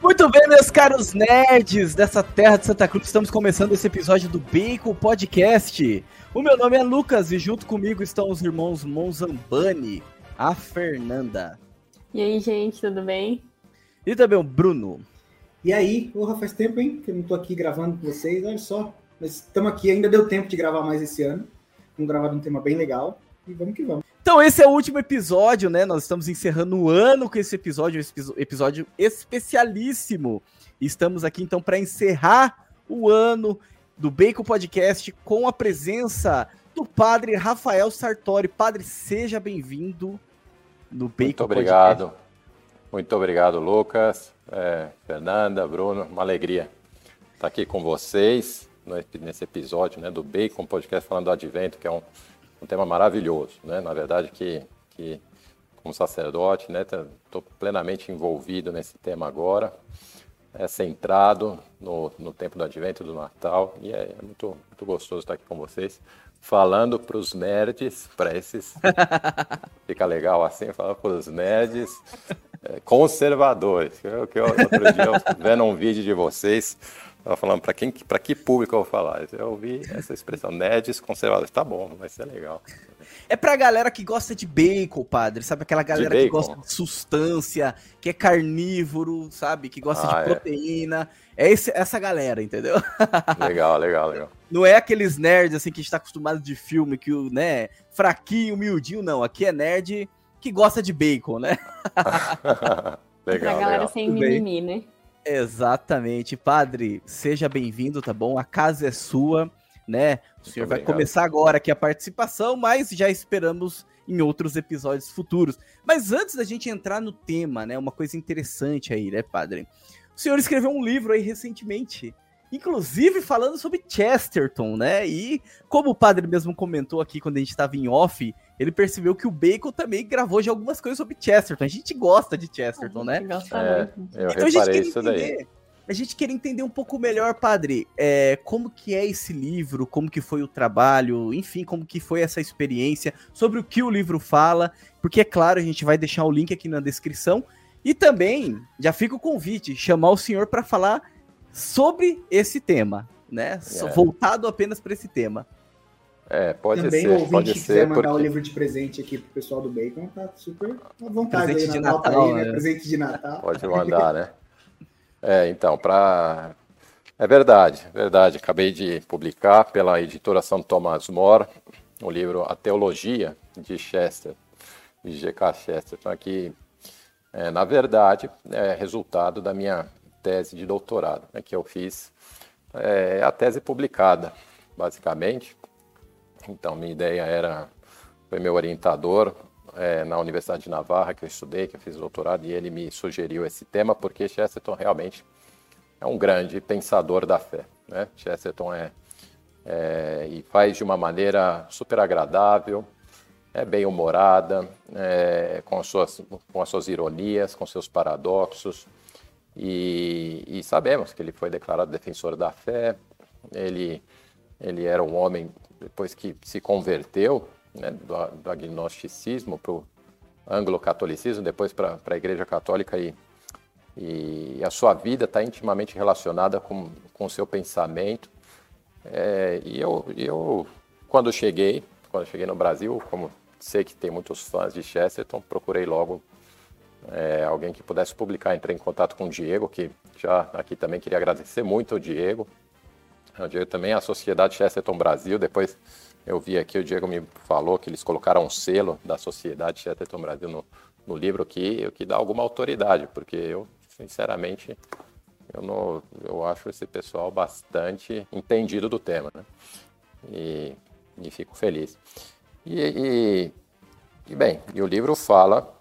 Muito bem, meus caros nerds dessa terra de Santa Cruz, estamos começando esse episódio do Bacon Podcast. O meu nome é Lucas e junto comigo estão os irmãos Monzambani, a Fernanda. E aí, gente, tudo bem? E também o Bruno. E aí, porra, faz tempo, hein, que eu não tô aqui gravando com vocês, olha só. Mas estamos aqui, ainda deu tempo de gravar mais esse ano. Vamos gravar um tema bem legal e vamos que vamos. Então esse é o último episódio, né? Nós estamos encerrando o ano com esse episódio especialíssimo. E estamos aqui então para encerrar o ano do Bacon Podcast com a presença do padre Rafael Sartori. Padre, seja bem-vindo no Bacon Podcast. Muito obrigado. Muito obrigado, Lucas, Fernanda, Bruno. Uma alegria estar aqui com vocês nesse episódio, né, do Bacon Podcast, falando do Advento, que é um tema maravilhoso, né? Na verdade, que como sacerdote, né, estou plenamente envolvido nesse tema agora, centrado no tempo do Advento, do Natal, e é muito gostoso estar aqui com vocês, falando para os nerds, para esses, fica legal assim, falar para os nerds conservadores, que outro dia eu vendo um vídeo de vocês, estava falando para que público eu vou falar. Eu ouvi essa expressão, nerds conservadores. Tá bom, vai ser legal. É pra galera que gosta de bacon, padre, sabe? Aquela galera que gosta de substância, que é carnívoro, sabe? Que gosta de proteína. É essa galera, entendeu? Legal. Não é aqueles nerds assim que a gente tá acostumado de filme, que o, né, fraquinho, humildinho, não. Aqui é nerd que gosta de bacon, né? Legal, pra galera sem mimimi, né? Exatamente. Padre, seja bem-vindo, tá bom? A casa é sua, né? O senhor vai começar agora aqui a participação, mas já esperamos em outros episódios futuros. Mas antes da gente entrar no tema, né? Uma coisa interessante aí, né, padre? O senhor escreveu um livro aí recentemente, inclusive falando sobre Chesterton, né? E como o padre mesmo comentou aqui quando a gente estava em off, ele percebeu que o Bacon também gravou já algumas coisas sobre Chesterton. A gente gosta de Chesterton, né? Eu reparei isso daí. A gente queria entender um pouco melhor, padre, como que é esse livro, como que foi o trabalho, enfim, como que foi essa experiência, sobre o que o livro fala, porque é claro, a gente vai deixar o link aqui na descrição, e também, já fica o convite, chamar o senhor para falar sobre esse tema, né? Voltado apenas para esse tema. Pode também ser. Também o ouvinte que quiser mandar porque o livro de presente aqui pro pessoal do Bacon, tá super à vontade. Presente aí, de Natal, aí, né? Presente de Natal. Pode mandar, né? Então, é verdade. Acabei de publicar pela editora São Thomas More o livro A Teologia de Chester, de G.K. Chesterton, aqui, na verdade, é resultado da minha tese de doutorado, né, que eu fiz, a tese publicada, basicamente. Então, minha ideia foi meu orientador na Universidade de Navarra, que eu estudei, que eu fiz doutorado, e ele me sugeriu esse tema, porque Chesterton realmente é um grande pensador da fé, né? Chesterton e faz de uma maneira super agradável, bem-humorada, com as suas ironias, com seus paradoxos, e sabemos que ele foi declarado defensor da fé. Ele era um homem, depois que se converteu, né, do agnosticismo para o anglo-catolicismo, depois para a Igreja Católica, e a sua vida está intimamente relacionada com o seu pensamento. E eu quando cheguei no Brasil, como sei que tem muitos fãs de Chesterton, procurei logo alguém que pudesse publicar. Entrei em contato com o Diego, que já aqui também queria agradecer muito ao Diego. O Diego também, a Sociedade Chesterton Brasil. Depois eu vi aqui, o Diego me falou que eles colocaram um selo da Sociedade Chesterton Brasil no livro, que dá alguma autoridade, porque eu, sinceramente, eu acho esse pessoal bastante entendido do tema, né? E fico feliz. E o livro fala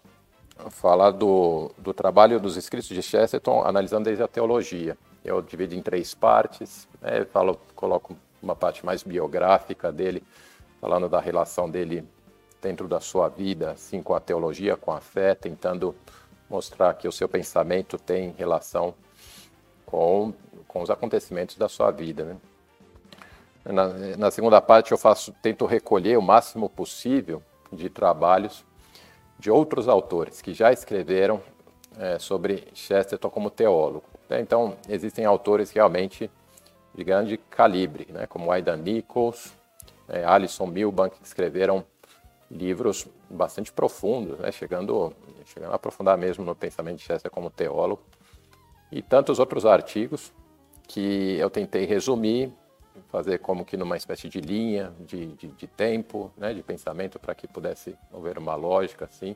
do trabalho dos escritos de Chesterton, analisando desde a teologia. Eu divido em 3 partes, coloco uma parte mais biográfica dele, falando da relação dele dentro da sua vida, assim, com a teologia, com a fé, tentando mostrar que o seu pensamento tem relação com os acontecimentos da sua vida, né? Na segunda parte tento recolher o máximo possível de trabalhos de outros autores que já escreveram sobre Chesterton como teólogo. Então, existem autores realmente de grande calibre, né, como Aidan Nichols, Alison Milbank, que escreveram livros bastante profundos, né, chegando a aprofundar mesmo no pensamento de Chesterton como teólogo, e tantos outros artigos que eu tentei resumir, fazer como que numa espécie de linha de tempo, né, de pensamento, para que pudesse haver uma lógica assim,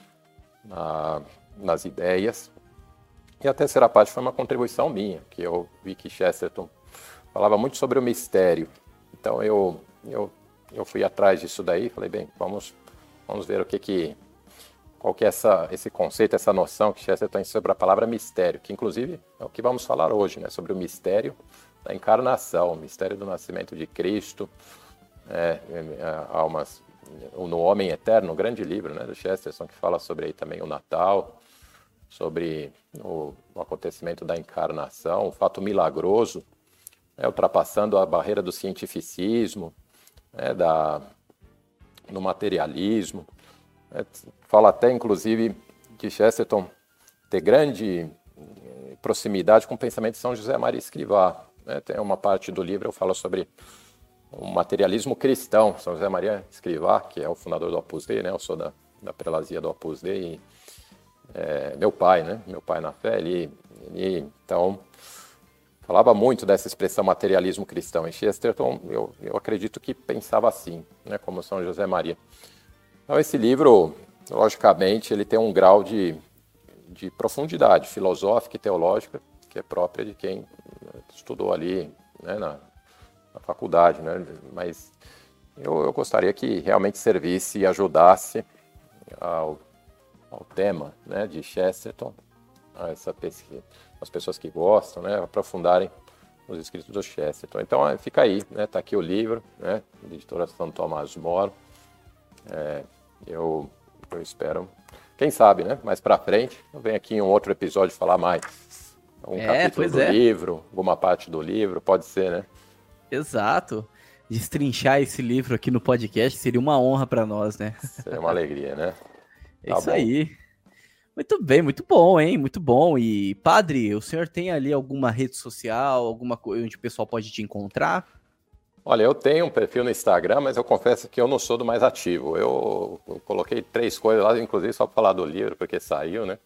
nas ideias. E a terceira parte foi uma contribuição minha, que eu vi que Chesterton falava muito sobre o mistério. Então eu fui atrás disso daí, falei, bem, vamos ver qual que é esse conceito, essa noção que Chesterton tem sobre a palavra mistério, que inclusive é o que vamos falar hoje, né, sobre o mistério da encarnação, o mistério do nascimento de Cristo, no Homem Eterno, um grande livro, né, do Chesterton, que fala sobre aí também o Natal, sobre o acontecimento da encarnação, o fato milagroso, ultrapassando a barreira do cientificismo, no materialismo. Fala até, inclusive, de Chesterton ter grande proximidade com o pensamento de São José Maria Escrivá. Tem uma parte do livro, eu falo sobre o materialismo cristão. São José Maria Escrivá, que é o fundador do Opus Dei, né? Eu sou da prelazia do Opus Dei, meu pai, né? Meu pai na fé, ele então falava muito dessa expressão materialismo cristão. E Chesterton, eu acredito que pensava assim, né? Como São José Maria. Então esse livro, logicamente, ele tem um grau de profundidade filosófica e teológica que é própria de quem estudou ali, né, na faculdade, né? Mas eu gostaria que realmente servisse e ajudasse ao tema, né, de Chesterton, a essa pesquisa, as pessoas que gostam, né, aprofundarem os escritos do Chesterton. Então fica aí, né, tá aqui o livro, né, de editora São Tomás More. Eu espero, quem sabe, né, mais para frente, eu venho aqui em um outro episódio falar mais. Um capítulo do livro, alguma parte do livro, pode ser, né? Exato. Destrinchar esse livro aqui no podcast seria uma honra para nós, né? Seria uma alegria, né? É isso aí. Muito bem, muito bom, hein? Muito bom. E, padre, o senhor tem ali alguma rede social, alguma coisa onde o pessoal pode te encontrar? Olha, eu tenho um perfil no Instagram, mas eu confesso que eu não sou do mais ativo. Eu coloquei 3 coisas lá, inclusive só para falar do livro, porque saiu, né?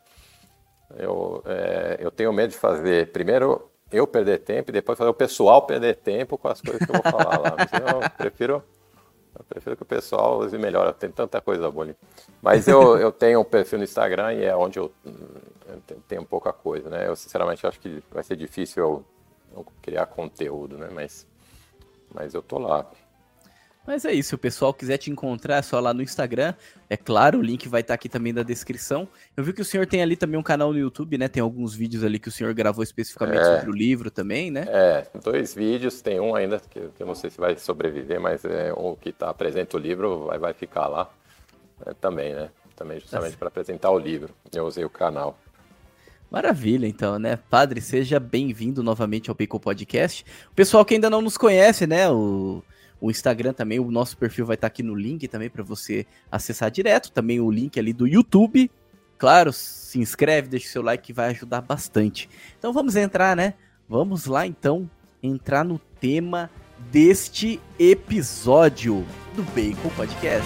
Eu tenho medo de fazer, primeiro, eu perder tempo e depois fazer o pessoal perder tempo com as coisas que eu vou falar lá. Mas eu prefiro que o pessoal use melhor, tem tanta coisa boa ali. Mas eu tenho um perfil no Instagram e é onde eu tenho pouca coisa, né? Eu, sinceramente, acho que vai ser difícil eu criar conteúdo, né? Mas eu tô lá. Mas é isso, se o pessoal quiser te encontrar, é só lá no Instagram. É claro, o link vai estar aqui também na descrição. Eu vi que o senhor tem ali também um canal no YouTube, né? Tem alguns vídeos ali que o senhor gravou especificamente sobre o livro também, né? 2 vídeos, tem um ainda que eu não sei se vai sobreviver, mas o que apresenta o livro vai ficar lá também, né? Também justamente para apresentar o livro. Eu usei o canal. Maravilha, então, né? Padre, seja bem-vindo novamente ao Bacon Podcast. O pessoal que ainda não nos conhece, né? O Instagram também, o nosso perfil vai estar aqui no link também para você acessar direto. Também o link ali do YouTube. Claro, se inscreve, deixa o seu like que vai ajudar bastante. Então vamos entrar, né? Vamos lá então entrar no tema deste episódio do Bacon Podcast.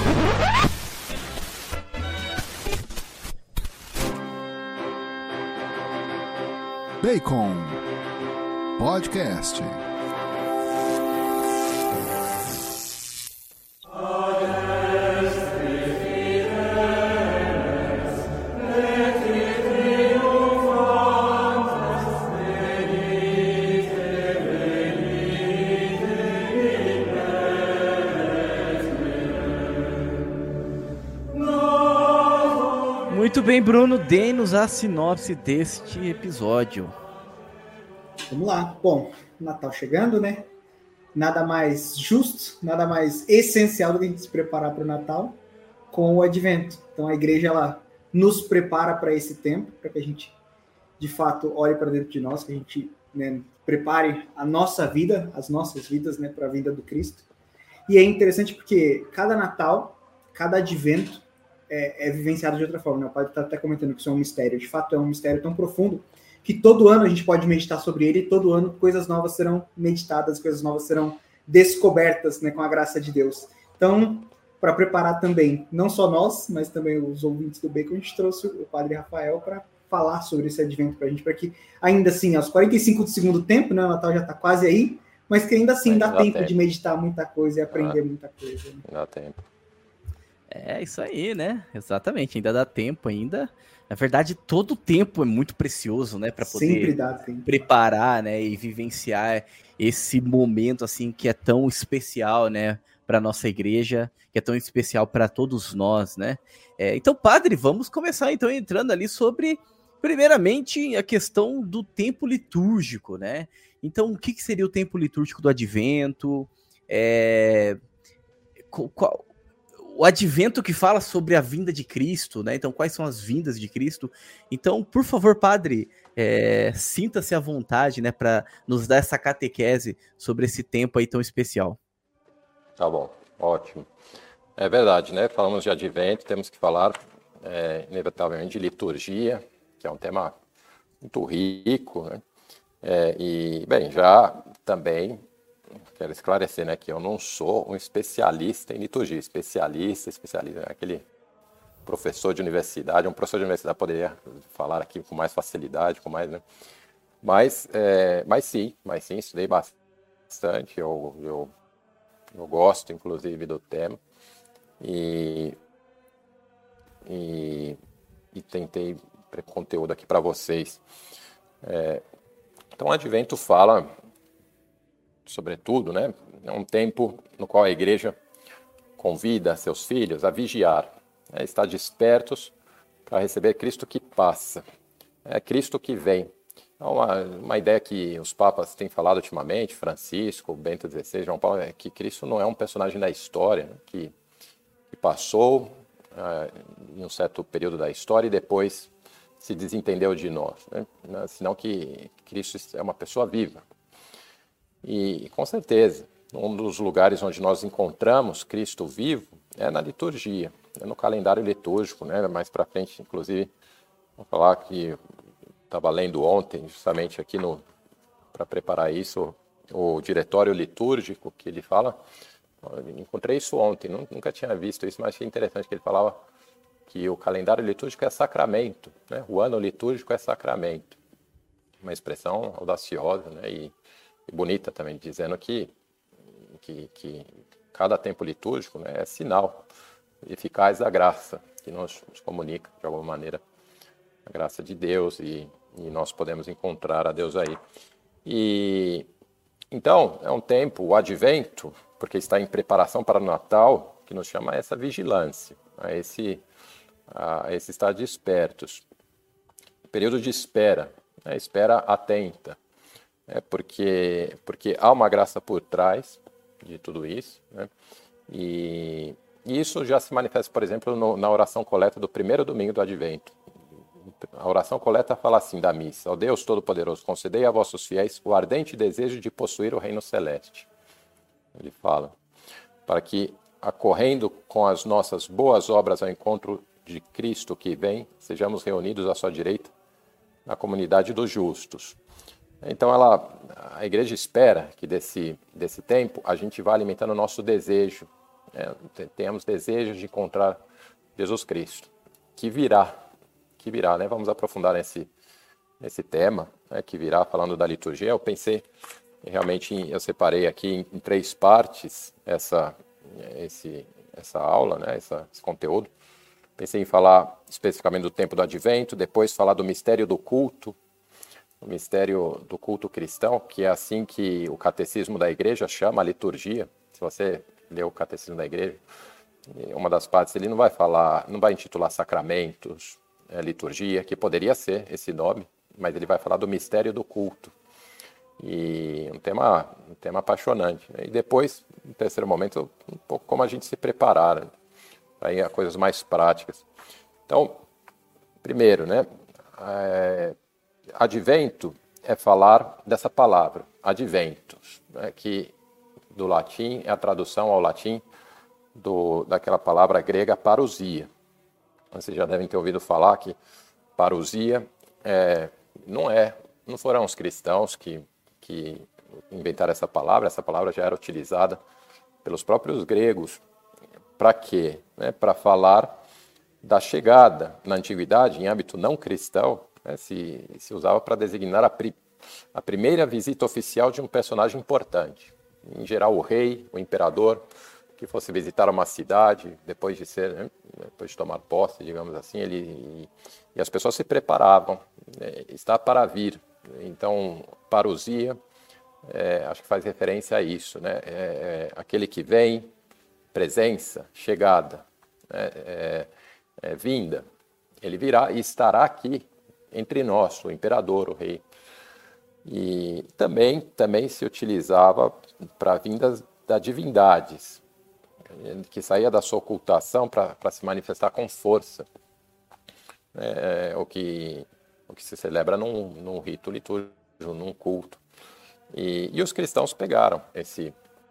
Bacon Podcast. Muito bem, Bruno, dê-nos a sinopse deste episódio. Vamos lá. Bom, Natal chegando, né? Nada mais justo, nada mais essencial do que a gente se preparar para o Natal com o Advento. Então a igreja ela nos prepara para esse tempo, para que a gente de fato olhe para dentro de nós, que a gente, né, prepare a nossa vida, as nossas vidas, né, para a vinda do Cristo. E é interessante porque cada Natal, cada Advento é vivenciado de outra forma, né? O padre está até comentando que isso é um mistério. De fato, é um mistério tão profundo que todo ano a gente pode meditar sobre ele, e todo ano coisas novas serão meditadas, coisas novas serão descobertas, né, com a graça de Deus. Então, para preparar também, não só nós, mas também os ouvintes do Bacon, a gente trouxe o padre Rafael para falar sobre esse advento para a gente, para que ainda assim, aos 45 do segundo tempo, né, o Natal já está quase aí, mas que ainda assim dá tempo de meditar muita coisa e aprender muita coisa. Né? Dá tempo. É isso aí, né? Exatamente, ainda dá tempo ainda. Na verdade, todo o tempo é muito precioso, né, para poder preparar, né, e vivenciar esse momento assim que é tão especial, né, para nossa igreja, que é tão especial para todos nós, né? Então, padre, vamos começar então entrando ali sobre, primeiramente, a questão do tempo litúrgico, né? Então, o que seria o tempo litúrgico do Advento? O Advento que fala sobre a vinda de Cristo, né? Então, quais são as vindas de Cristo? Então, por favor, padre, sinta-se à vontade, né, para nos dar essa catequese sobre esse tempo aí tão especial. Tá bom, ótimo. É verdade, né? Falamos de Advento, temos que falar, inevitavelmente, de liturgia, que é um tema muito rico, né? E, bem, já também quero esclarecer, né, que eu não sou um especialista em liturgia. Especialista, aquele professor de universidade. Um professor de universidade poderia falar aqui com mais facilidade, com mais, né? Mas sim, estudei bastante. Eu gosto, inclusive, do tema. E tentei conteúdo aqui para vocês. Então, o Advento fala, sobretudo, né, é um tempo no qual a igreja convida seus filhos a vigiar, né, estar despertos para receber Cristo que passa, Cristo que vem. É uma ideia que os papas têm falado ultimamente, Francisco, Bento XVI, João Paulo, é que Cristo não é um personagem da história, né, que passou em um certo período da história e depois se desentendeu de nós, né? Senão que Cristo é uma pessoa viva. E, com certeza, um dos lugares onde nós encontramos Cristo vivo é na liturgia, no calendário litúrgico, né? Mais para frente, inclusive, vou falar que estava lendo ontem, justamente aqui para preparar isso, o diretório litúrgico que ele fala. Encontrei isso ontem, nunca tinha visto isso, mas achei interessante que ele falava que o calendário litúrgico é sacramento, né? O ano litúrgico é sacramento. Uma expressão audaciosa, né? E bonita também, dizendo que cada tempo litúrgico, né, é sinal eficaz da graça, que nos comunica, de alguma maneira, a graça de Deus e nós podemos encontrar a Deus aí. E então, é um tempo, o Advento, porque está em preparação para o Natal, que nos chama a essa vigilância, a esse estar despertos. Período de espera, né? Espera atenta, porque há uma graça por trás de tudo isso, né? E isso já se manifesta, por exemplo, na oração coleta do primeiro domingo do Advento. A oração coleta fala assim da missa: ó Deus Todo-Poderoso, concedei a vossos fiéis o ardente desejo de possuir o reino celeste. Ele fala, para que, acorrendo com as nossas boas obras ao encontro de Cristo que vem, sejamos reunidos à sua direita na comunidade dos justos. Então a igreja espera que desse tempo a gente vá alimentando o nosso desejo, tenhamos desejo de encontrar Jesus Cristo, que virá, né? Vamos aprofundar nesse tema, né, que virá, falando da liturgia. Eu pensei, realmente, eu separei aqui em 3 partes essa aula, né, esse conteúdo. Pensei em falar especificamente do tempo do Advento, depois falar do mistério do culto, o mistério do culto cristão, que é assim que o catecismo da igreja chama a liturgia. Se você ler o catecismo da igreja, uma das partes ele não vai intitular sacramentos, liturgia, que poderia ser esse nome, mas ele vai falar do mistério do culto. E um tema apaixonante, né? E depois, no terceiro momento, um pouco como a gente se preparar, né, para ir a coisas mais práticas. Então, primeiro, né, Advento é falar dessa palavra, adventus, né, que do latim é a tradução ao latim daquela palavra grega parousia. vocês já devem ter ouvido falar que parousia não foram os cristãos que inventaram essa palavra já era utilizada pelos próprios gregos. Para quê? Para falar da chegada na antiguidade, em âmbito não cristão, se usava para designar a primeira visita oficial de um personagem importante. Em geral, o rei, o imperador, que fosse visitar uma cidade, depois de tomar posse, digamos assim, e as pessoas se preparavam, está para vir. Então, parousia, acho que faz referência a isso, né? Aquele que vem, presença, chegada, vinda. Ele virá e estará aqui entre nós, o imperador, o rei. E também se utilizava para vindas das divindades, que saía da sua ocultação para se manifestar com força. O que se celebra num rito litúrgico, num culto. E os cristãos pegaram esse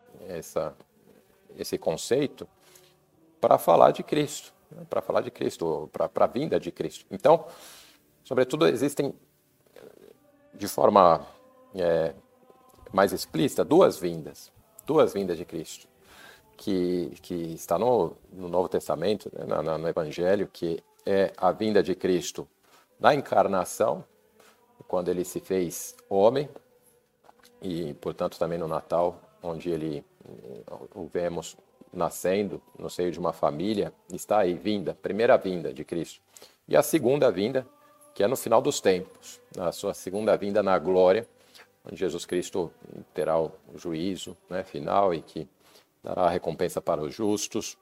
conceito para falar de Cristo, para a vinda de Cristo. Então, sobretudo, existem, de forma mais explícita, duas vindas de Cristo, que está no Novo Testamento, no Evangelho, que é a vinda de Cristo na encarnação, quando ele se fez homem, e, portanto, também no Natal, onde o vemos nascendo no seio de uma família, está aí, primeira vinda de Cristo. E a segunda vinda, que é no final dos tempos, a sua segunda vinda na glória, onde Jesus Cristo terá o juízo final e que dará a recompensa para os justos.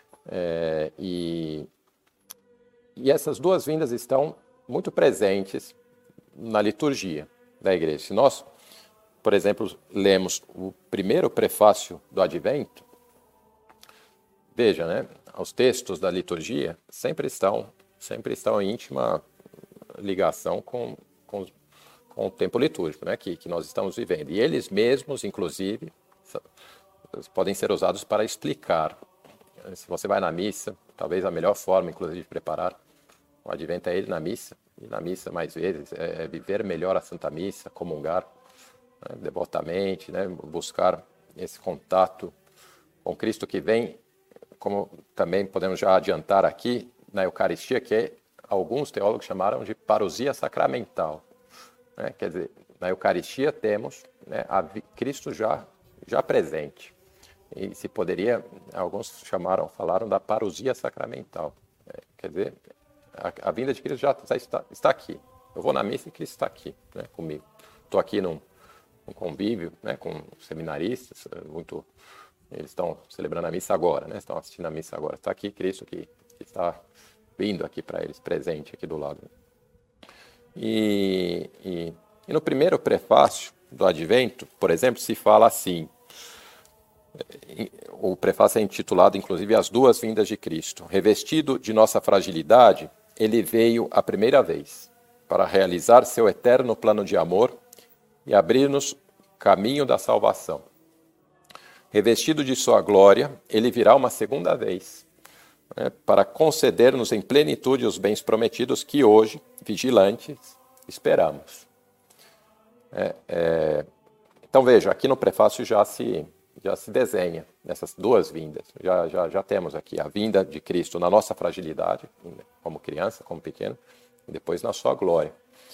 E essas duas vindas estão muito presentes na liturgia da igreja. Se nós, por exemplo, lemos o primeiro prefácio do Advento, veja, os textos da liturgia sempre estão em íntima ligação com o tempo litúrgico, que nós estamos vivendo. E eles mesmos, inclusive, podem ser usados para explicar. Se você vai na missa, talvez a melhor forma, inclusive, de preparar o Advento é ir na missa, e na missa mais vezes, viver melhor a Santa Missa, comungar devotamente, buscar esse contato com Cristo que vem, como também podemos já adiantar aqui, na Eucaristia, que alguns teólogos chamaram de parousia sacramental. Quer dizer, na Eucaristia temos Cristo já presente. E se poderia, alguns falaram da parousia sacramental. Quer dizer, a vinda de Cristo já está aqui. Eu vou na missa e Cristo está aqui comigo. Estou aqui num convívio com seminaristas, eles estão celebrando a missa agora, estão assistindo a missa agora. Está aqui Cristo que está vindo aqui para eles, presente aqui do lado. E no primeiro prefácio do Advento, por exemplo, se fala assim, o prefácio é intitulado, inclusive, As Duas Vindas de Cristo. Revestido de nossa fragilidade, ele veio a primeira vez para realizar seu eterno plano de amor e abrir-nos caminho da salvação. Revestido de sua glória, ele virá uma segunda vez, para conceder-nos em plenitude os bens prometidos que hoje, vigilantes, esperamos. Então veja, aqui no prefácio já se desenha essas duas vindas. Já temos aqui a vinda de Cristo na nossa fragilidade, como criança, como pequeno, e depois na sua glória.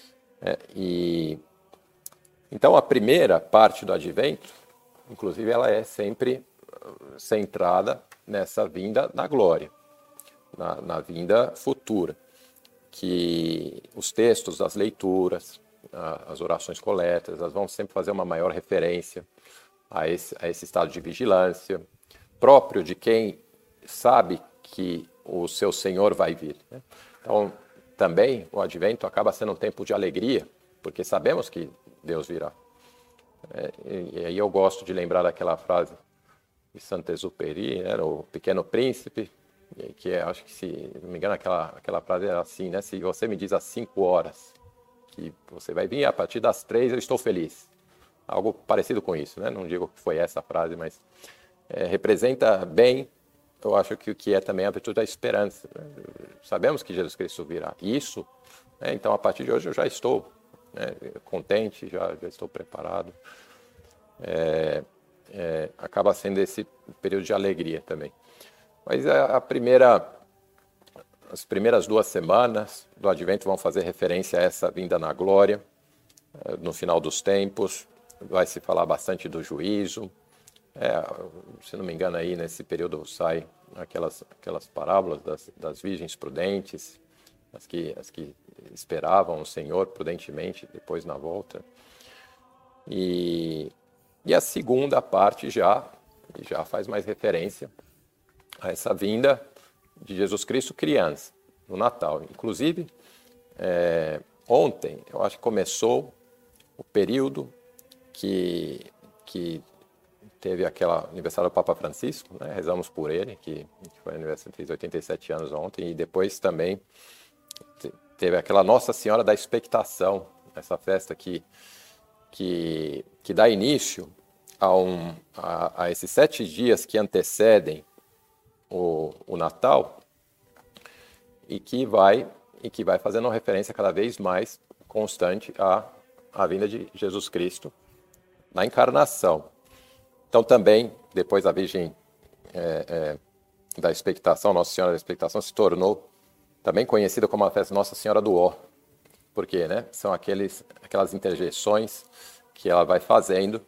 Então a primeira parte do Advento, inclusive, ela é sempre centrada nessa vinda na glória, na vinda futura, que os textos, as leituras, as orações coletas, elas vão sempre fazer uma maior referência a esse estado de vigilância, próprio de quem sabe que o seu Senhor vai vir. Então, também o Advento acaba sendo um tempo de alegria, porque sabemos que Deus virá. E aí eu gosto de lembrar daquela frase de Saint-Exupéry, o Pequeno Príncipe, que acho que, se não me engano, aquela frase era assim, se você me diz às 5 horas que você vai vir, a partir das 3 eu estou feliz. Algo parecido com isso, Não digo que foi essa frase, mas representa bem eu acho que o que é também a virtude da esperança. Sabemos que Jesus Cristo virá. Isso, né? Então, a partir de hoje, eu já estou, né, contente, já estou preparado. Acaba sendo esse período de alegria também. Mas as primeiras 2 semanas do Advento vão fazer referência a essa vinda na glória, no final dos tempos. Vai se falar bastante do juízo. Se não me engano, aí nesse período sai aquelas parábolas das virgens prudentes, as que esperavam o Senhor prudentemente depois na volta. E a segunda parte já faz mais referência a essa vinda de Jesus Cristo criança, no Natal. Inclusive, ontem, eu acho que começou o período que teve aquele aniversário do Papa Francisco, né? Rezamos por ele, que foi aniversário, fez 87 anos ontem, e depois também teve aquela Nossa Senhora da Expectação, essa festa que dá início a esses 7 dias que antecedem o Natal, e que vai fazendo uma referência cada vez mais constante à vinda de Jesus Cristo na encarnação. Então também, depois a Virgem da Expectação, Nossa Senhora da Expectação, se tornou também conhecida como a festa Nossa Senhora do Ó. Por quê, né? São aquelas interjeições que ela vai fazendo,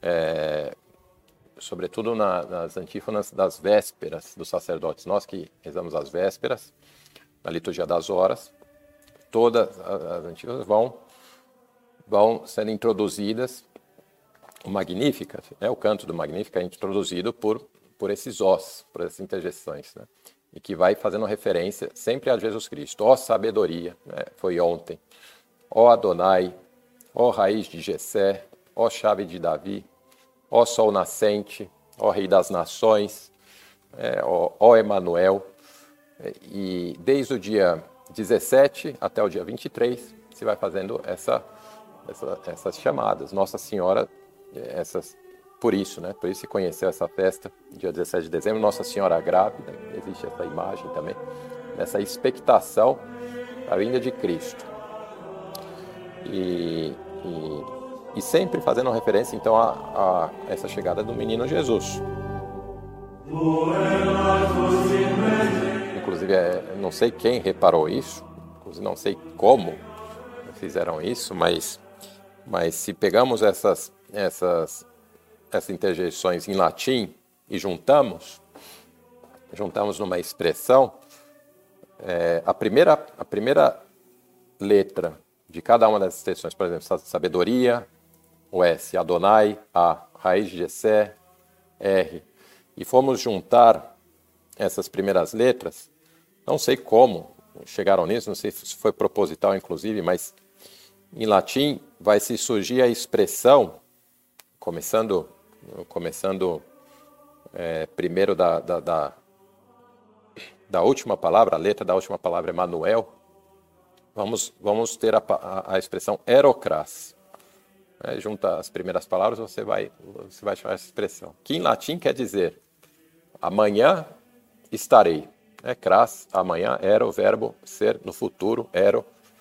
sobretudo nas antífonas das vésperas dos sacerdotes. Nós que rezamos as vésperas, na liturgia das horas, todas as antífonas vão sendo introduzidas. O Magnífica, o canto do Magnífica é introduzido por esses Os, por essas interjeições, né? E que vai fazendo referência sempre a Jesus Cristo. Ó sabedoria, né? Foi ontem. Ó Adonai, ó raiz de Jessé, ó chave de Davi, ó sol nascente, ó rei das nações, ó Emanuel. E desde o dia 17 até o dia 23, se vai fazendo essas chamadas. Nossa Senhora, por isso, né? Por isso se conheceu essa festa, dia 17 de dezembro, Nossa Senhora grávida, existe essa imagem também, essa expectação da vinda de Cristo. E sempre fazendo referência, então, a essa chegada do menino Jesus. Inclusive, não sei quem reparou isso, inclusive não sei como fizeram isso, mas se pegamos essas interjeições em latim e juntamos numa expressão, a primeira letra de cada uma dessas expressões, por exemplo, sabedoria, o S, Adonai, A, raiz de Jessé, R, e fomos juntar essas primeiras letras, não sei como chegaram nisso, não sei se foi proposital inclusive, mas em latim vai se surgir a expressão, começando primeiro da última palavra, a letra da última palavra é Manuel, vamos ter a expressão erocras. Junta as primeiras palavras, você vai chamar essa expressão, que em latim quer dizer amanhã estarei. Cras, amanhã, ero, verbo, ser, no futuro, ero,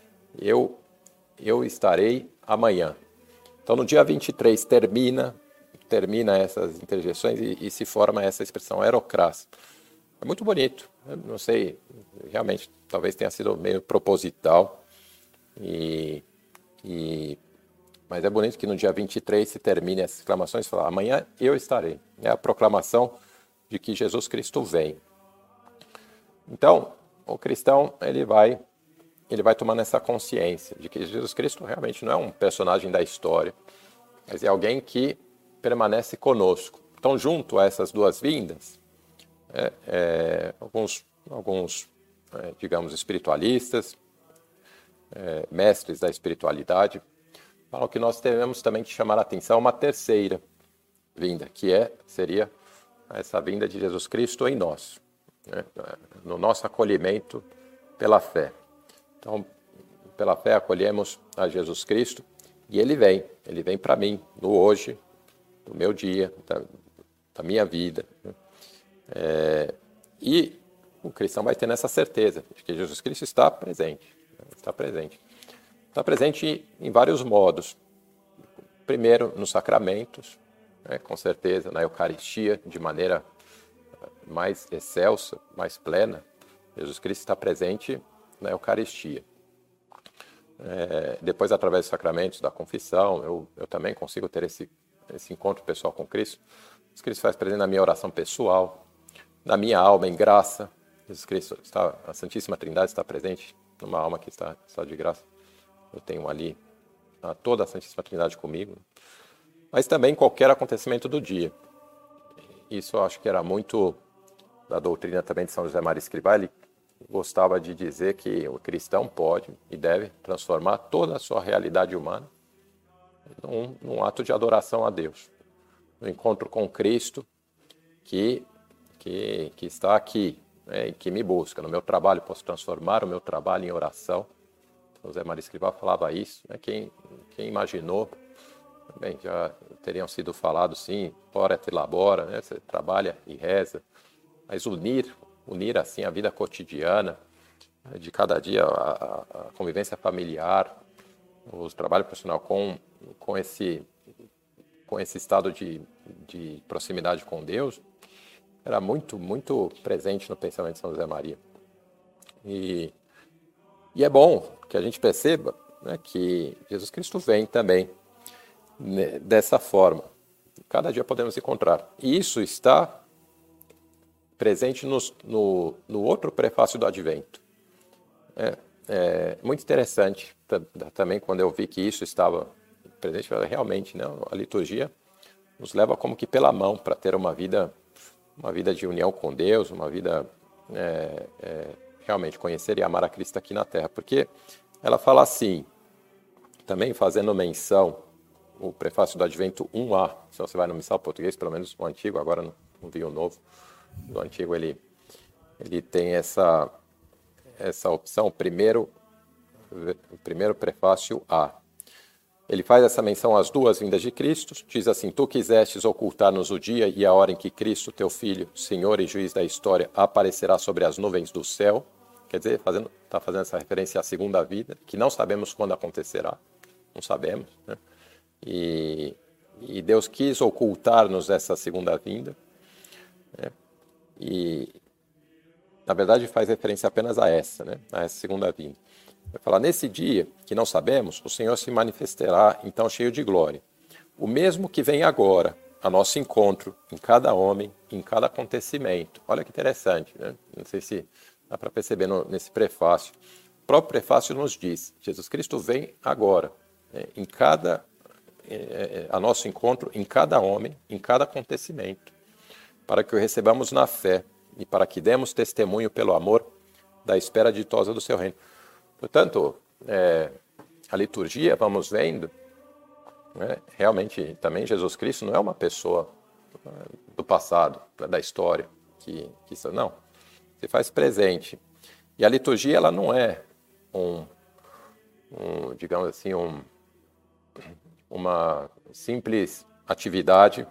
eu estarei amanhã. Então, no dia 23 termina essas interjeições e se forma essa expressão erocras. É muito bonito, não sei, realmente, talvez tenha sido meio proposital, mas é bonito que no dia 23 se termine essas exclamações e fala, amanhã eu estarei. É a proclamação de que Jesus Cristo vem. Então, o cristão, ele vai tomando essa consciência de que Jesus Cristo realmente não é um personagem da história, mas é alguém que permanece conosco. Então, junto a essas duas vindas, alguns digamos, espiritualistas, mestres da espiritualidade, falam que nós devemos também chamar a atenção a uma terceira vinda, que seria essa vinda de Jesus Cristo em nós, né? No nosso acolhimento pela fé. Então, pela fé acolhemos a Jesus Cristo e Ele vem para mim, no hoje, no meu dia, da minha vida, né? E o cristão vai ter essa certeza de que Jesus Cristo está presente. Está presente. Está presente em vários modos. Primeiro, nos sacramentos, né, com certeza, na Eucaristia, de maneira mais excelsa, mais plena. Jesus Cristo está presente na Eucaristia. Depois, através dos sacramentos da confissão, eu também consigo ter esse encontro pessoal com Cristo. Jesus Cristo faz presente na minha oração pessoal, na minha alma em graça. Jesus Cristo a Santíssima Trindade está presente numa alma que está de graça. Eu tenho ali toda a Santíssima Trindade comigo. Mas também qualquer acontecimento do dia. Isso eu acho que era muito da doutrina também de São José Maria Escrivá. Ele gostava de dizer que o cristão pode e deve transformar toda a sua realidade humana num ato de adoração a Deus. No encontro com Cristo que está aqui, né, e que me busca. No meu trabalho, posso transformar o meu trabalho em oração. São José Maria Escrivá falava isso. Né? Quem imaginou, bem, já teriam sido falados, sim, ora et labora, né? Você trabalha e reza. Mas unir assim a vida cotidiana, de cada dia, a convivência familiar, o trabalho profissional com esse estado de proximidade com Deus, era muito, muito presente no pensamento de São José Maria. E é bom que a gente perceba, né, que Jesus Cristo vem também, né, dessa forma. Cada dia podemos encontrar. E isso está presente no outro prefácio do Advento. É muito interessante também quando eu vi que isso estava presente, realmente, né, a liturgia nos leva como que pela mão para ter uma vida de união com Deus, uma vida realmente conhecer e amar a Cristo aqui na Terra. Porque ela fala assim, também fazendo menção, o prefácio do Advento 1A, se você vai no missal português, pelo menos o antigo, agora não vi o novo, do antigo ele tem essa opção, o primeiro prefácio A. Ele faz essa menção às duas vindas de Cristo, diz assim: tu quisestes ocultar-nos o dia e a hora em que Cristo, teu Filho, Senhor e Juiz da história, aparecerá sobre as nuvens do céu. Quer dizer, está fazendo essa referência à segunda vida, que não sabemos quando acontecerá, não sabemos, né? E Deus quis ocultar-nos essa segunda vinda, né? E, na verdade, faz referência apenas a essa, né? A essa segunda vinda. Vai falar, nesse dia, que não sabemos, o Senhor se manifestará, então, cheio de glória. O mesmo que vem agora, a nosso encontro, em cada homem, em cada acontecimento. Olha que interessante, né? Não sei se dá para perceber nesse prefácio. O próprio prefácio nos diz, Jesus Cristo vem agora, né? A nosso encontro, em cada homem, em cada acontecimento, para que o recebamos na fé e para que demos testemunho pelo amor da espera ditosa do seu reino. Portanto, a liturgia, vamos vendo, né, realmente também Jesus Cristo não é uma pessoa do passado, da história, não, se faz presente. E a liturgia, ela não é digamos assim, uma simples atividade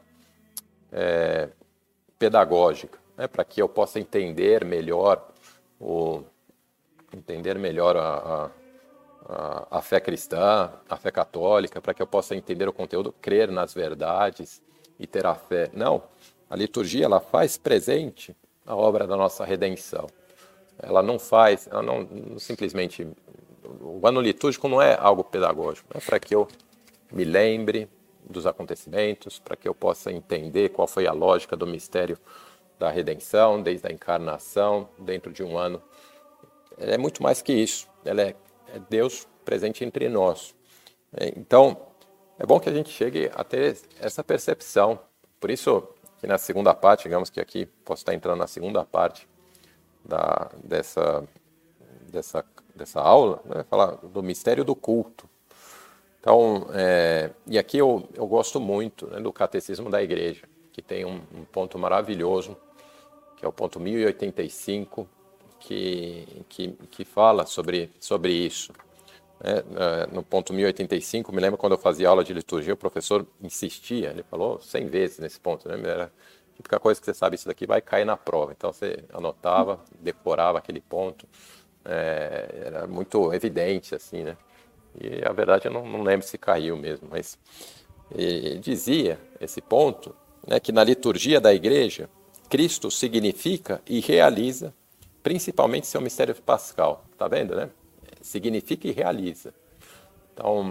pedagógica, né, para que eu possa entender melhor a fé cristã, a fé católica, para que eu possa entender o conteúdo, crer nas verdades e ter a fé. Não, a liturgia, ela faz presente a obra da nossa redenção. Ela não simplesmente... O ano litúrgico não é algo pedagógico, é para que eu me lembre dos acontecimentos, para que eu possa entender qual foi a lógica do mistério da redenção, desde a encarnação, dentro de um ano. Ela é muito mais que isso. Ela é Deus presente entre nós. Então, é bom que a gente chegue a ter essa percepção. Por isso, que na segunda parte, digamos que aqui posso estar entrando na segunda parte dessa aula, né, falar do mistério do culto. Então, e aqui eu gosto muito, né, do Catecismo da Igreja, que tem um ponto maravilhoso, que é o ponto 1085, que fala sobre isso. No ponto 1085, me lembro quando eu fazia aula de liturgia, o professor insistia, ele falou 100 vezes nesse ponto, né? típica coisa que você sabe, isso daqui vai cair na prova. Então você anotava, decorava aquele ponto. Era muito evidente, assim, né? E a verdade eu não lembro se caiu mesmo, mas dizia esse ponto, né, que na liturgia da igreja, Cristo significa e realiza principalmente seu mistério pascal. Tá vendo, né? Significa e realiza. Então,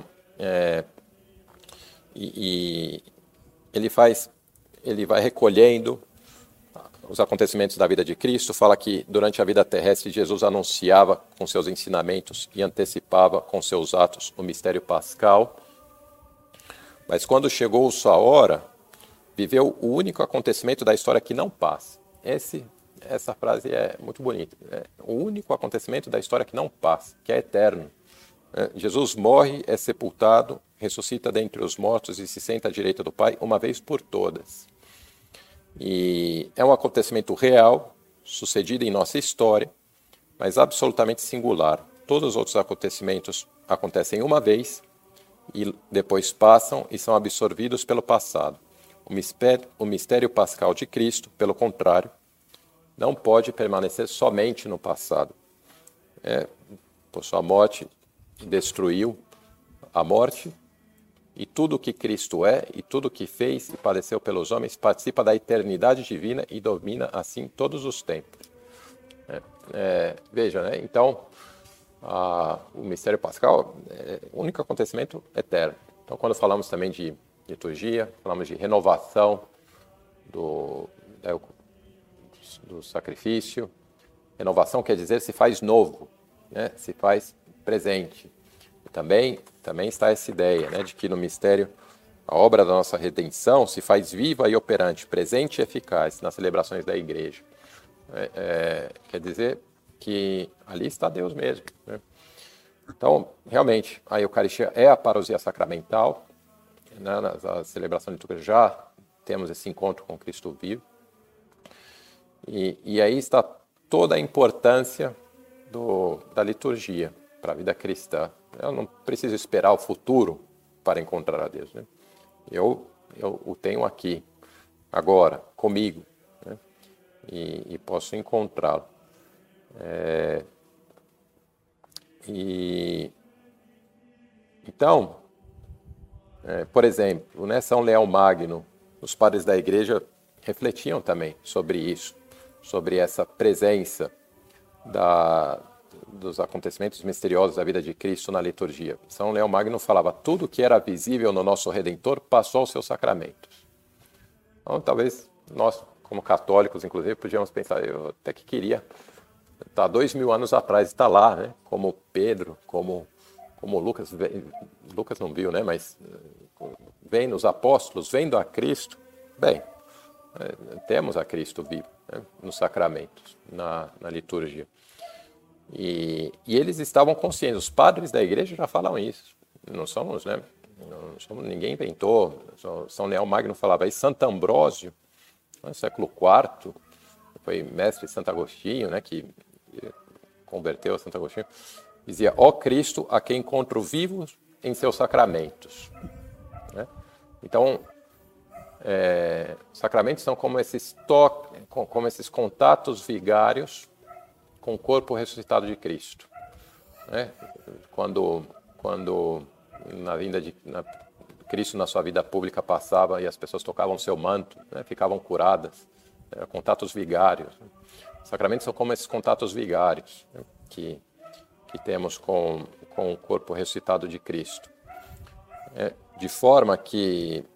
ele vai recolhendo os acontecimentos da vida de Cristo, fala que durante a vida terrestre Jesus anunciava com seus ensinamentos e antecipava com seus atos o mistério pascal, mas quando chegou sua hora, viveu o único acontecimento da história que não passa. Essa frase é muito bonita. O único acontecimento da história que não passa, que é eterno. Jesus morre, é sepultado, ressuscita dentre os mortos e se senta à direita do Pai uma vez por todas. E é um acontecimento real, sucedido em nossa história, mas absolutamente singular. Todos os outros acontecimentos acontecem uma vez e depois passam e são absorvidos pelo passado. O mistério pascal de Cristo, pelo contrário, não pode permanecer somente no passado. Por sua morte, destruiu a morte, e tudo o que Cristo é, e tudo o que fez e padeceu pelos homens, participa da eternidade divina e domina, assim, todos os tempos. Veja, né? Então, o mistério pascal é o único acontecimento eterno. Então, quando falamos também de liturgia, falamos de renovação do sacrifício. Renovação quer dizer se faz novo, né? Se faz presente. E também está essa ideia, né, de que no mistério a obra da nossa redenção se faz viva e operante, presente e eficaz nas celebrações da igreja. Quer dizer que ali está Deus mesmo, né? Então, realmente, a Eucaristia é a parousia sacramental, né? Na celebração litúrgica já temos esse encontro com Cristo vivo. E aí está toda a importância da liturgia para a vida cristã. Eu não preciso esperar o futuro para encontrar a Deus, né? Eu o tenho aqui, agora, comigo, né? E posso encontrá-lo. Então, por exemplo, né, São Leão Magno, os padres da igreja refletiam também sobre isso, sobre essa presença dos acontecimentos misteriosos da vida de Cristo na liturgia. São Leão Magno falava: tudo que era visível no nosso Redentor passou aos seus sacramentos. Então, talvez nós, como católicos, inclusive, podíamos pensar, eu até que queria estar 2000 anos atrás, estar lá, né? Como Pedro, como Lucas não viu, né? Mas vendo os apóstolos, vendo a Cristo. Bem, temos a Cristo vivo, né, nos sacramentos, na liturgia. E eles estavam conscientes, os padres da igreja já falam isso. Não somos, né? Ninguém inventou. São Leão Magno falava isso. Santo Ambrósio, no século IV, foi mestre de Santo Agostinho, né, que converteu a Santo Agostinho, dizia: ó Cristo, a quem encontro vivo em seus sacramentos. Né? Então, os sacramentos são como esses contatos vigários com o corpo ressuscitado de Cristo. Né? Quando na vinda de Cristo na sua vida pública passava e as pessoas tocavam seu manto, né? Ficavam curadas, contatos vigários. Os sacramentos são como esses contatos vigários, né? que temos com o corpo ressuscitado de Cristo. De forma que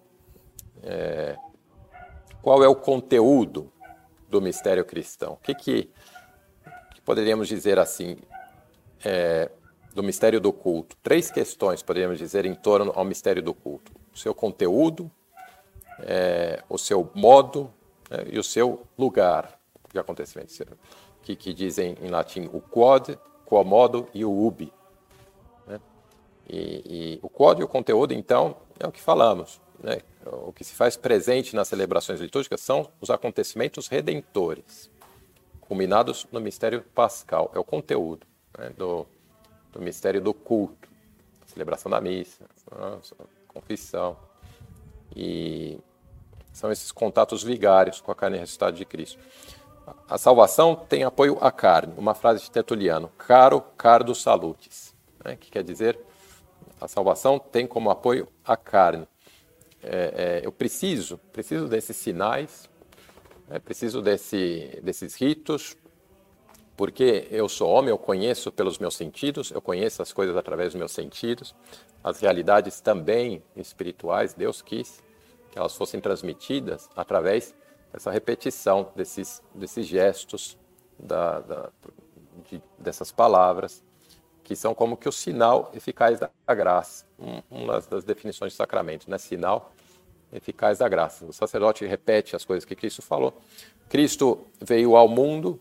qual é o conteúdo do mistério cristão? O que poderíamos dizer assim do mistério do culto? 3 questões poderíamos dizer em torno ao mistério do culto: o seu conteúdo, o seu modo, e o seu lugar de acontecimento, que dizem em latim o quod, quo modo e o ubi. Né? E o quod e o conteúdo, então, é o que falamos. Né? O que se faz presente nas celebrações litúrgicas são os acontecimentos redentores, culminados no mistério pascal. É o conteúdo, né, do mistério do culto, a celebração da missa, a confissão. E São esses contatos vigários com a carne ressuscitada de Cristo. A salvação tem apoio à carne. Uma frase de Tertuliano, caro cardo salutis, né? Que quer dizer, a salvação tem como apoio a carne. Eu preciso desses sinais, preciso desses ritos, porque eu sou homem, eu conheço pelos meus sentidos, eu conheço as coisas através dos meus sentidos, as realidades também espirituais, Deus quis que elas fossem transmitidas através dessa repetição desses gestos, dessas palavras, que são como que o sinal eficaz da graça. Uma das definições de sacramento, né? Sinal eficaz da graça. O sacerdote repete as coisas que Cristo falou. Cristo veio ao mundo,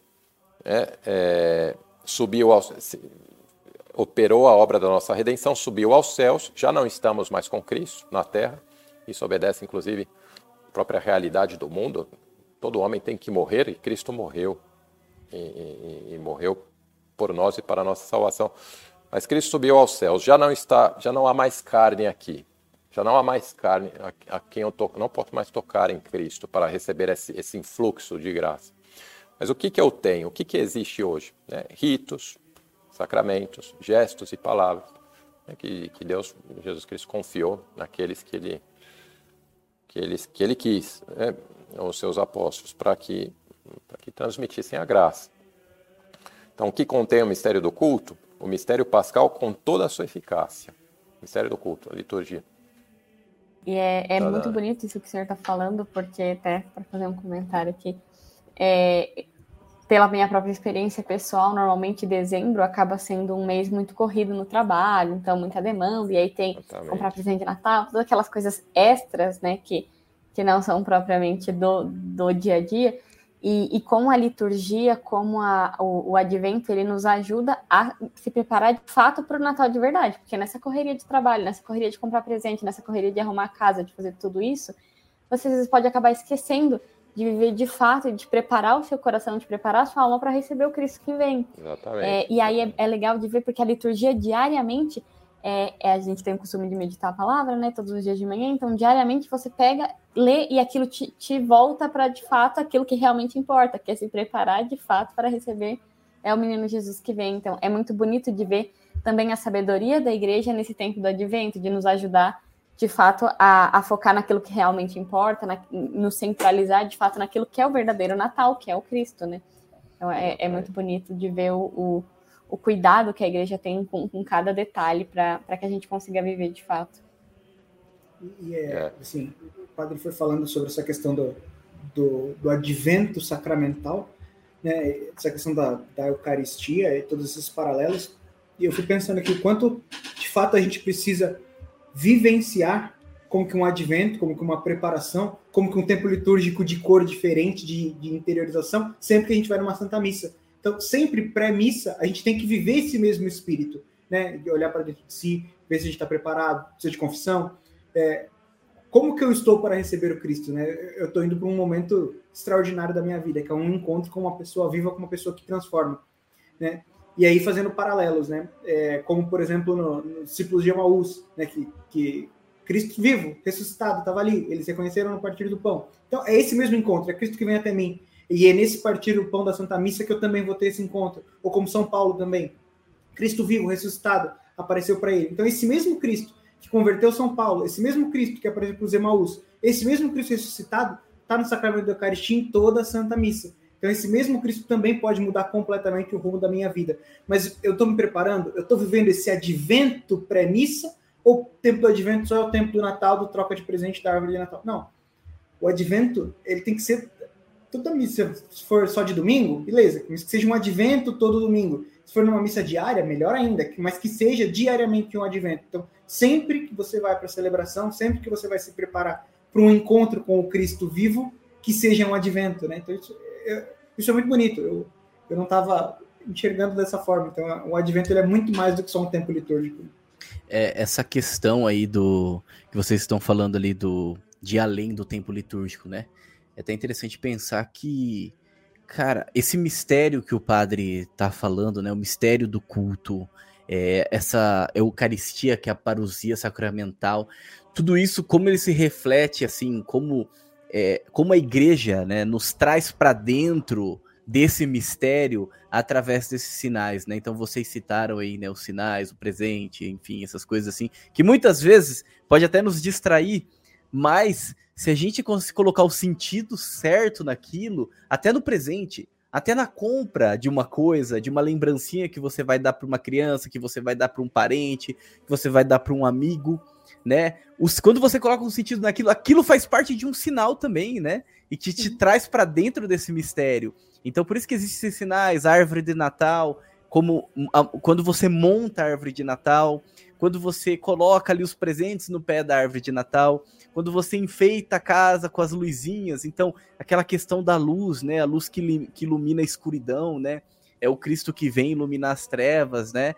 operou a obra da nossa redenção, subiu aos céus, já não estamos mais com Cristo na terra. Isso obedece, inclusive, à própria realidade do mundo. Todo homem tem que morrer, e Cristo morreu. E morreu por nós e para a nossa salvação. Mas Cristo subiu aos céus, já não há mais carne aqui. Já não há mais carne a quem eu não posso mais tocar em Cristo para receber esse influxo de graça. Mas o que eu tenho? O que existe hoje? Ritos, sacramentos, gestos e palavras, que Deus, Jesus Cristo, confiou naqueles que Ele quis, os seus apóstolos, para que transmitissem a graça. Então, o que contém o mistério do culto? O mistério pascal com toda a sua eficácia. O mistério do culto, a liturgia. E é muito bonito isso que o senhor está falando, porque, até para fazer um comentário aqui, pela minha própria experiência pessoal, normalmente dezembro acaba sendo um mês muito corrido no trabalho, então muita demanda, e aí tem comprar presente de Natal, todas aquelas coisas extras, né, que não são propriamente do dia a dia, e com a liturgia, como o advento, ele nos ajuda a se preparar de fato para o Natal de verdade, porque nessa correria de trabalho, nessa correria de comprar presente, nessa correria de arrumar a casa, de fazer tudo isso, você às vezes pode acabar esquecendo de viver de fato, de preparar o seu coração, de preparar a sua alma para receber o Cristo que vem. Exatamente. E aí é legal de ver, porque a liturgia diariamente, a gente tem o costume de meditar a palavra, né, todos os dias de manhã, então diariamente você pega, lê, e aquilo te volta para, de fato, aquilo que realmente importa, que é se preparar, de fato, para receber o menino Jesus que vem. Então, é muito bonito de ver também a sabedoria da igreja nesse tempo do advento, de nos ajudar, de fato, a focar naquilo que realmente importa, nos centralizar, de fato, naquilo que é o verdadeiro Natal, que é o Cristo, né? Então, é muito bonito de ver o cuidado que a igreja tem com cada detalhe para que a gente consiga viver de fato. E assim, o padre foi falando sobre essa questão do advento sacramental, né? Essa questão da Eucaristia e todos esses paralelos, e eu fui pensando aqui o quanto, de fato, a gente precisa vivenciar como que um advento, como que uma preparação, como que um tempo litúrgico de cor diferente, de interiorização, sempre que a gente vai numa Santa Missa. Então, sempre pré-missa, a gente tem que viver esse mesmo espírito, né? De olhar para dentro de si, ver se a gente está preparado, precisa de confissão. Como que eu estou para receber o Cristo, né? Eu estou indo para um momento extraordinário da minha vida, que é um encontro com uma pessoa viva, com uma pessoa que transforma, né? E aí fazendo paralelos, né? Como, por exemplo, no discípulos de Emaús, né? Que Cristo vivo, ressuscitado, estava ali, eles reconheceram no partir do pão. Então, é esse mesmo encontro, é Cristo que vem até mim. E é nesse partir do pão da Santa Missa que eu também vou ter esse encontro. Ou como São Paulo também. Cristo vivo, ressuscitado, apareceu para ele. Então, esse mesmo Cristo que converteu São Paulo, esse mesmo Cristo que apareceu para os Emaús, esse mesmo Cristo ressuscitado, está no sacramento da Eucaristia em toda a Santa Missa. Então, esse mesmo Cristo também pode mudar completamente o rumo da minha vida. Mas eu estou me preparando? Eu estou vivendo esse advento pré-missa? Ou o tempo do advento só é o tempo do Natal, do troca de presente da árvore de Natal? Não. O advento, ele tem que ser toda missa. Se for só de domingo, beleza. Mas que seja um advento todo domingo. Se for numa missa diária, melhor ainda. Mas que seja diariamente um advento. Então, sempre que você vai para a celebração, sempre que você vai se preparar para um encontro com o Cristo vivo, que seja um advento, né? Então, isso é muito bonito. Eu não estava enxergando dessa forma. Então, o advento ele é muito mais do que só um tempo litúrgico. Essa questão aí que vocês estão falando ali de além do tempo litúrgico, né? É até interessante pensar que, cara, esse mistério que o padre tá falando, né? O mistério do culto, essa Eucaristia, que é a parousia sacramental, tudo isso, como ele se reflete, assim, como como a igreja, né, nos traz para dentro desse mistério através desses sinais, né? Então vocês citaram aí, né, os sinais, o presente, enfim, essas coisas assim, que muitas vezes pode até nos distrair, mas se a gente conseguir colocar o sentido certo naquilo, até no presente, até na compra de uma coisa, de uma lembrancinha que você vai dar para uma criança, que você vai dar para um parente, que você vai dar para um amigo, né? Quando você coloca um sentido naquilo, aquilo faz parte de um sinal também, né? E que te traz para dentro desse mistério. Então, por isso que existem esses sinais, a árvore de Natal, quando você monta a árvore de Natal, quando você coloca ali os presentes no pé da árvore de Natal, quando você enfeita a casa com as luzinhas, então, aquela questão da luz, né? A luz que ilumina a escuridão, né? É o Cristo que vem iluminar as trevas, né?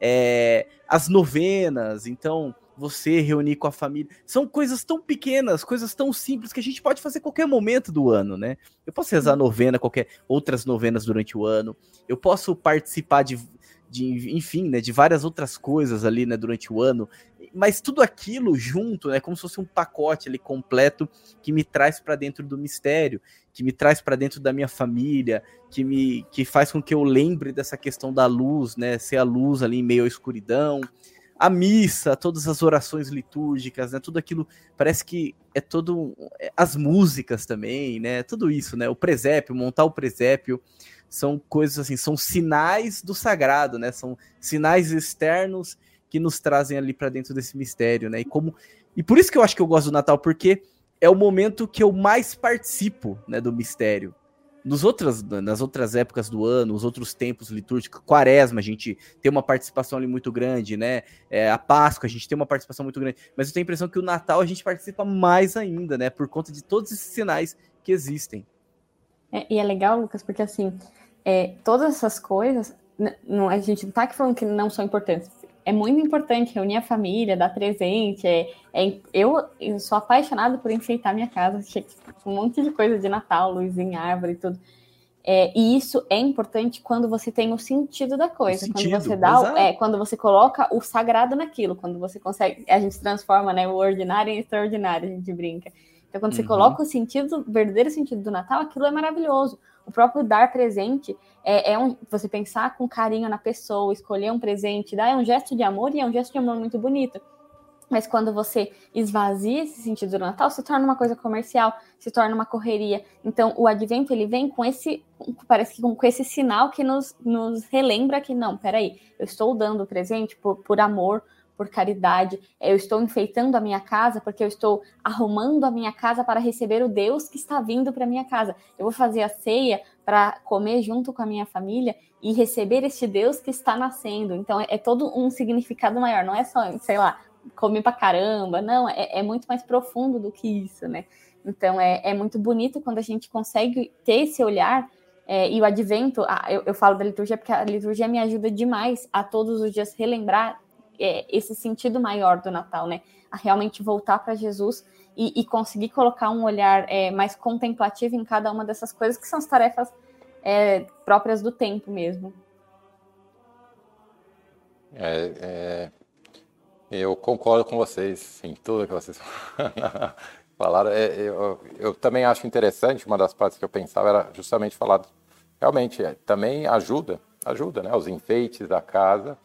As novenas, então, você reunir com a família. São coisas tão pequenas, coisas tão simples que a gente pode fazer a qualquer momento do ano, né? Eu posso rezar novena, outras novenas durante o ano. Eu posso participar enfim, né, de várias outras coisas ali, né, durante o ano. Mas tudo aquilo junto, né, como se fosse um pacote ali completo que me traz para dentro do mistério, que me traz para dentro da minha família, que faz com que eu lembre dessa questão da luz, né, ser a luz ali em meio à escuridão. A missa, todas as orações litúrgicas, né? Tudo aquilo, parece que as músicas também, né? Tudo isso, né? O presépio, montar o presépio, são coisas assim, são sinais do sagrado, né? São sinais externos que nos trazem ali para dentro desse mistério, né? E por isso que eu acho que eu gosto do Natal, porque é o momento que eu mais participo, né, do mistério. Nas outras épocas do ano, os outros tempos litúrgicos, Quaresma, a gente tem uma participação ali muito grande, né? A Páscoa, a gente tem uma participação muito grande. Mas eu tenho a impressão que o Natal a gente participa mais ainda, né? Por conta de todos esses sinais que existem. E é legal, Lucas, porque assim, todas essas coisas, a gente não tá aqui falando que não são importantes. É muito importante reunir a família, dar presente. Eu sou apaixonada por enfeitar minha casa, com um monte de coisa de Natal, luzinha, árvore e tudo. E isso é importante quando você tem o sentido da coisa, quando você coloca o sagrado naquilo, quando você consegue, a gente transforma, né, o ordinário em extraordinário, a gente brinca. Então, quando você coloca o verdadeiro sentido do Natal, aquilo é maravilhoso. O próprio dar presente você pensar com carinho na pessoa, escolher um presente, é um gesto de amor e é um gesto de amor muito bonito. Mas quando você esvazia esse sentido do Natal, se torna uma coisa comercial, se torna uma correria. Então, o Advento, ele vem com esse sinal que nos relembra que, não, peraí, eu estou dando presente por amor, por caridade, eu estou enfeitando a minha casa porque eu estou arrumando a minha casa para receber o Deus que está vindo para a minha casa. Eu vou fazer a ceia para comer junto com a minha família e receber este Deus que está nascendo. Então, é todo um significado maior, não é só, sei lá, comer pra caramba, não, é muito mais profundo do que isso, né? Então, é muito bonito quando a gente consegue ter esse olhar, e o Advento, eu falo da liturgia porque a liturgia me ajuda demais a todos os dias relembrar esse sentido maior do Natal, né? A realmente voltar para Jesus e conseguir colocar um olhar mais contemplativo em cada uma dessas coisas, que são as tarefas próprias do tempo mesmo. Eu concordo com vocês em tudo que vocês falaram. Eu também acho interessante, uma das partes que eu pensava era justamente falar, realmente, também ajuda, né? Os enfeites da casa,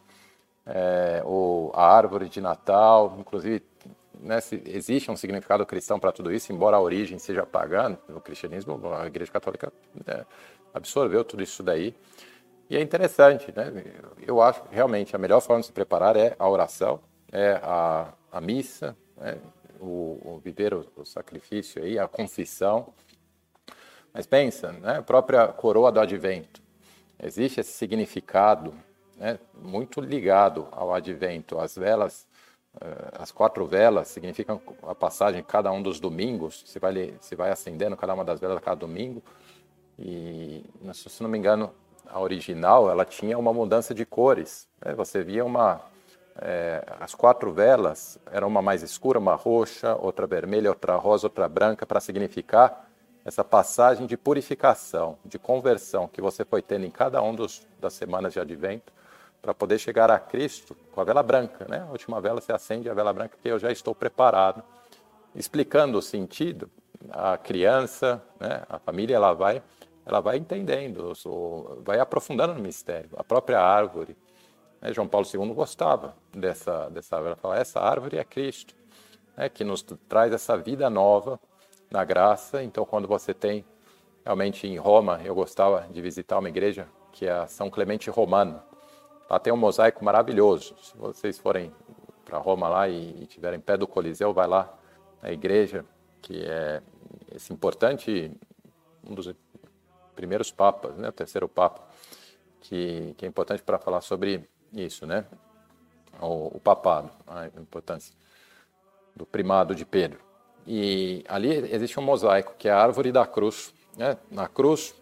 a árvore de Natal, inclusive, né, existe um significado cristão para tudo isso, embora a origem seja pagã, no cristianismo, a Igreja Católica absorveu tudo isso daí. E é interessante, né? Eu acho que realmente a melhor forma de se preparar é a oração, a missa, né? o viver o sacrifício, aí, a confissão. Mas pensa, né? A própria coroa do Advento, existe esse significado, né, muito ligado ao Advento. As velas, as 4 velas significam a passagem de cada um dos domingos. Você vai acendendo cada uma das velas a cada domingo. E, se não me engano, a original, ela tinha uma mudança de cores, né? Você via as 4 velas, era uma mais escura, uma roxa, outra vermelha, outra rosa, outra branca, para significar essa passagem de purificação, de conversão que você foi tendo em cada um das semanas de Advento, para poder chegar a Cristo com a vela branca, né? A última vela você acende a vela branca, que eu já estou preparado. Explicando o sentido, a criança, né, a família, ela vai entendendo, vai aprofundando no mistério. A própria árvore, né, João Paulo II gostava dessa árvore. Ele fala, essa árvore é Cristo, né, que nos traz essa vida nova na graça. Então, quando você tem, realmente em Roma, eu gostava de visitar uma igreja que é a São Clemente Romano. Lá tem um mosaico maravilhoso. Se vocês forem para Roma lá e estiverem pé do Coliseu, vai lá na igreja, que é esse importante, um dos primeiros papas, né, o terceiro papa, que é importante para falar sobre isso, né, o papado, a importância do primado de Pedro. E ali existe um mosaico, que é a árvore da cruz, né? Na cruz,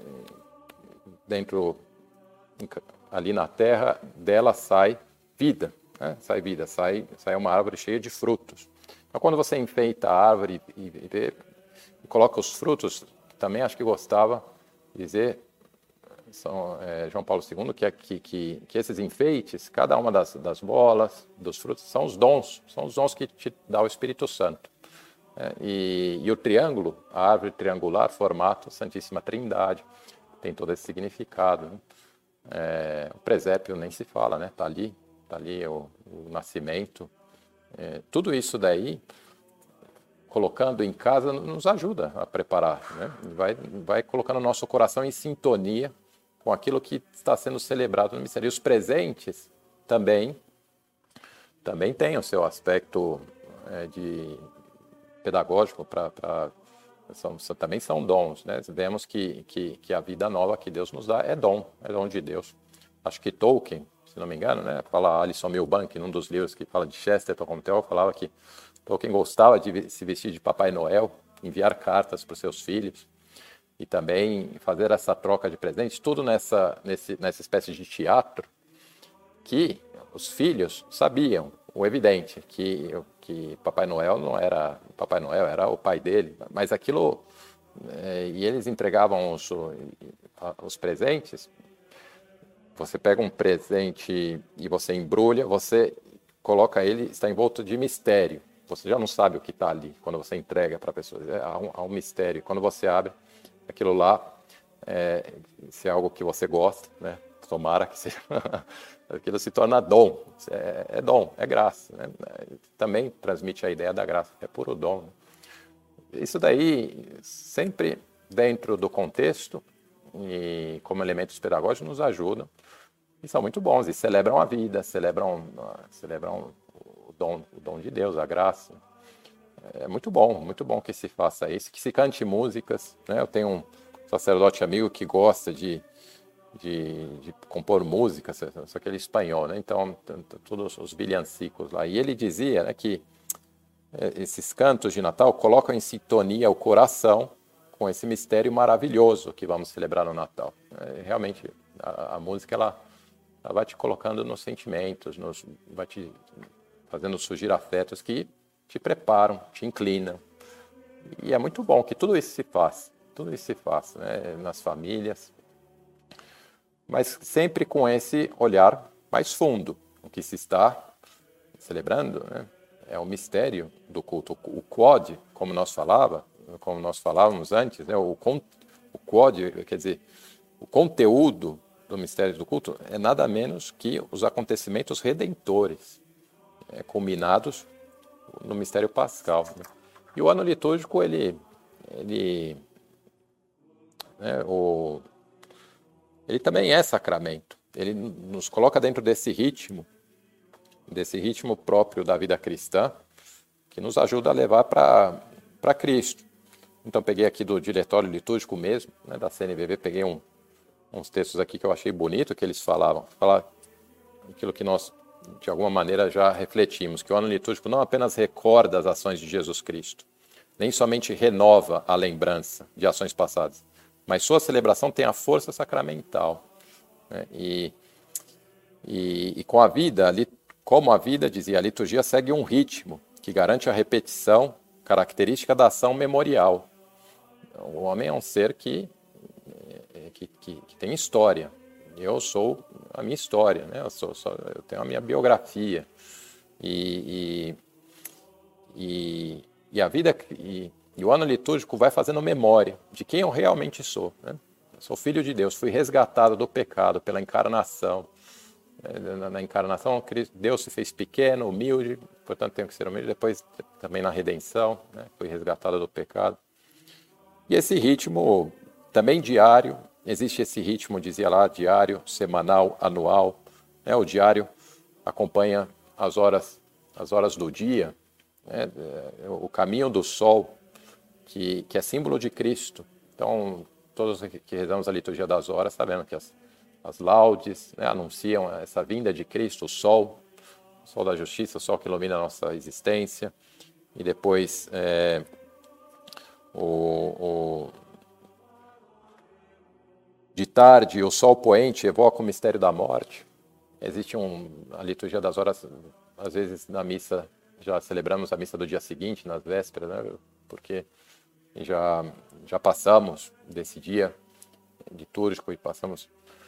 ali na terra dela sai vida, né? Sai uma árvore cheia de frutos. Então, quando você enfeita a árvore e coloca os frutos, também acho que gostava de dizer, João Paulo II, que esses enfeites, cada uma das bolas, dos frutos, são os dons que te dá o Espírito Santo. E o triângulo, a árvore triangular, formato Santíssima Trindade, tem todo esse significado, né? O presépio nem se fala, né? Tá ali o nascimento. Tudo isso daí, colocando em casa, nos ajuda a preparar, né? Vai colocando o nosso coração em sintonia com aquilo que está sendo celebrado no mistério. E os presentes também têm o seu aspecto de pedagógico, também são dons, né? Vemos que a vida nova que Deus nos dá é dom de Deus. Acho que Tolkien, se não me engano, né, fala Alison Milbank, num dos livros que fala de Chesterton como teólogo, falava que Tolkien gostava de se vestir de Papai Noel, enviar cartas para os seus filhos e também fazer essa troca de presentes, tudo nessa espécie de teatro, que os filhos sabiam o evidente, que Papai Noel não era Papai Noel, era o pai dele, mas aquilo, e eles entregavam os presentes. Você pega um presente e você embrulha, você coloca ele, está envolto de mistério. Você já não sabe o que está ali quando você entrega para a pessoa. Há um mistério. Quando você abre aquilo lá, se é algo que você gosta, né? Tomara que seja, aquilo se torna dom. É dom, é graça, né? Também transmite a ideia da graça, é puro dom. Isso daí, sempre dentro do contexto e como elementos pedagógicos, nos ajudam e são muito bons, e celebram a vida, celebram o dom de Deus, a graça. É muito bom que se faça isso, que se cante músicas, né? Eu tenho um sacerdote amigo que gosta de compor música, só que ele é espanhol, né? Então, todos os villancicos lá. E ele dizia, né, que esses cantos de Natal colocam em sintonia o coração com esse mistério maravilhoso que vamos celebrar no Natal. Realmente, a música, ela vai te colocando nos sentimentos, vai te fazendo surgir afetos que te preparam, te inclinam. E é muito bom que tudo isso se faça, né, nas famílias, mas sempre com esse olhar mais fundo. O que se está celebrando, né, é o mistério do culto. O quod, como nós falávamos antes, né, o quod, quer dizer, o conteúdo do mistério do culto é nada menos que os acontecimentos redentores, culminados no mistério pascal, né? E o ano litúrgico, ele também é sacramento. Ele nos coloca dentro desse ritmo próprio da vida cristã, que nos ajuda a levar para Cristo. Então, peguei aqui do diretório litúrgico mesmo, né, da CNBB, peguei uns textos aqui que eu achei bonito, que eles falar aquilo que nós, de alguma maneira, já refletimos, que o ano litúrgico não apenas recorda as ações de Jesus Cristo, nem somente renova a lembrança de ações passadas, mas sua celebração tem a força sacramental, né? E com a vida, como a vida, dizia, a liturgia segue um ritmo que garante a repetição característica da ação memorial. O homem é um ser que tem história. Eu sou a minha história, né? Eu tenho a minha biografia. E a vida, E o ano litúrgico vai fazendo memória de quem eu realmente sou, né? Eu sou filho de Deus, fui resgatado do pecado pela encarnação. Na encarnação, Deus se fez pequeno, humilde, portanto tenho que ser humilde. Depois também na redenção, né? Fui resgatado do pecado. E esse ritmo também diário, existe esse ritmo, dizia lá, diário, semanal, anual, né? O diário acompanha as horas do dia, né? O caminho do sol, que é símbolo de Cristo. Então, todos que rezamos a liturgia das horas, sabemos que as laudes, né, anunciam essa vinda de Cristo, o sol da justiça, o sol que ilumina a nossa existência. E depois de tarde, o sol poente evoca o mistério da morte. Existe a liturgia das horas, às vezes na missa, já celebramos a missa do dia seguinte, nas vésperas, né, porque já passamos desse dia litúrgico e passamos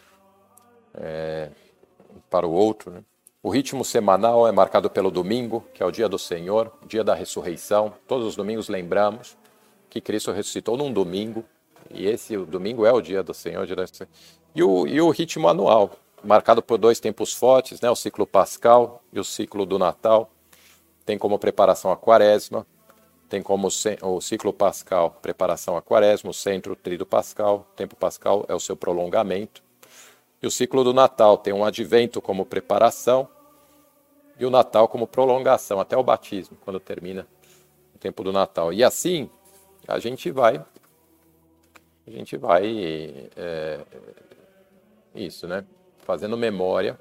para o outro, né? O ritmo semanal é marcado pelo domingo, que é o dia do Senhor, o dia da ressurreição. Todos os domingos lembramos que Cristo ressuscitou num domingo, e o domingo é o dia do Senhor, o dia da ressurreição. E o ritmo anual, marcado por 2 tempos fortes, né? O ciclo pascal e o ciclo do Natal. Tem como preparação a quaresma, tem como o ciclo pascal preparação a quaresma, o centro, o tríduo pascal, o tempo pascal é o seu prolongamento. E o ciclo do Natal tem um advento como preparação e o Natal como prolongação, até o batismo, quando termina o tempo do Natal. E assim, a gente vai isso, né? Fazendo memória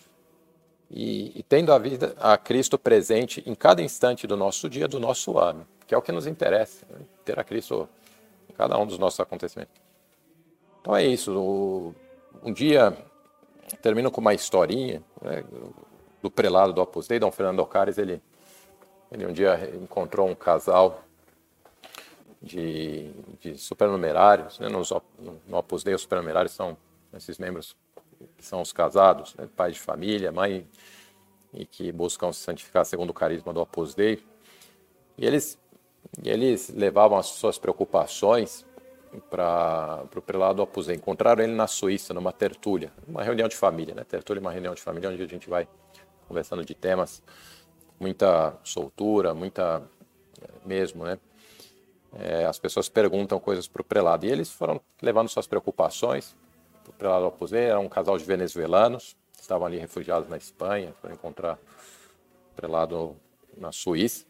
e tendo a Cristo presente em cada instante do nosso dia, do nosso ano, que é o que nos interessa, né? Ter a Cristo em cada um dos nossos acontecimentos. Então é isso. Um dia, termino com uma historinha, né, do prelado do Opus Dei, Dom Fernando Ocares. Ele um dia encontrou um casal de supernumerários, né, no Opus Dei os supernumerários são esses membros que são os casados, né, pais de família, mãe, e que buscam se santificar segundo o carisma do Opus Dei. E eles levavam as suas preocupações para o prelado do Opus Dei. Encontraram ele na Suíça, numa tertúlia, uma reunião de família, né? Tertúlia é uma reunião de família onde a gente vai conversando de temas, muita soltura, muita mesmo, né? As pessoas perguntam coisas para o prelado, e eles foram levando suas preocupações para o prelado do Opus Dei. Era um casal de venezuelanos, que estavam ali refugiados na Espanha, foram encontrar o prelado na Suíça.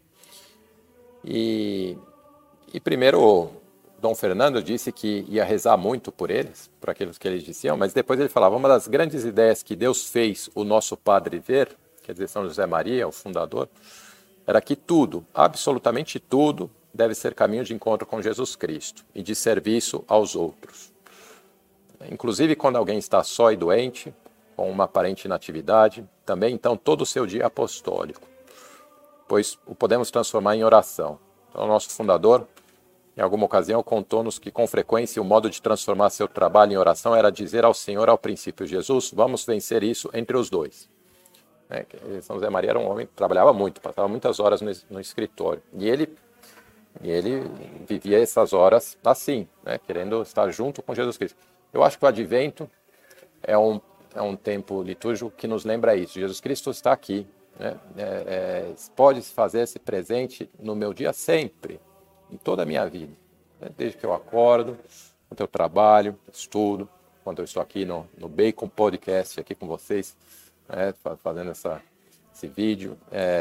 E primeiro Dom Fernando disse que ia rezar muito por eles, por aquilo que eles diziam, mas depois ele falava, uma das grandes ideias que Deus fez o nosso padre ver, quer dizer, São José Maria, o fundador, era que tudo, absolutamente tudo, deve ser caminho de encontro com Jesus Cristo e de serviço aos outros. Inclusive quando alguém está só e doente, com uma aparente inatividade, também então todo o seu dia é apostólico, pois o podemos transformar em oração. Então o nosso fundador, em alguma ocasião, contou-nos que com frequência o modo de transformar seu trabalho em oração era dizer ao Senhor ao princípio, Jesus, vamos vencer isso entre os dois. São José Maria era um homem que trabalhava muito, passava muitas horas no escritório. E ele vivia essas horas assim, né, querendo estar junto com Jesus Cristo. Eu acho que o Advento é um tempo litúrgico que nos lembra isso. Jesus Cristo está aqui, né? Pode fazer-se presente no meu dia sempre, em toda a minha vida, né? Desde que eu acordo, quando eu trabalho, estudo, quando eu estou aqui no Bacon Podcast, aqui com vocês, né, fazendo esse vídeo,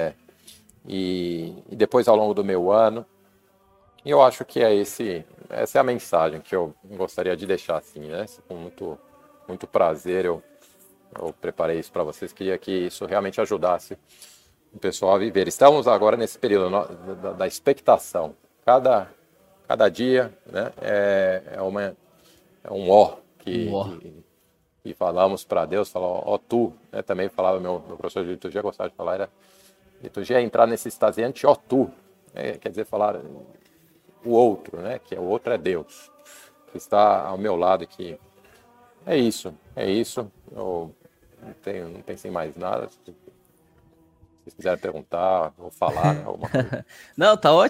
e depois ao longo do meu ano. E eu acho que essa é a mensagem que eu gostaria de deixar assim, né? Com muito prazer eu preparei isso para vocês, queria que isso realmente ajudasse o pessoal a viver. Estamos agora nesse período da expectação. Cada dia, né, é um ó que falamos para Deus, ó tu, né, também falava meu professor de liturgia, gostava de falar, liturgia é entrar nesse extasiante ó tu, quer dizer, falar o outro, né, que o outro é Deus, que está ao meu lado aqui. É isso, eu não pensei em mais nada. Se vocês quiserem perguntar ou falar, né, alguma coisa. Não, tá ótimo.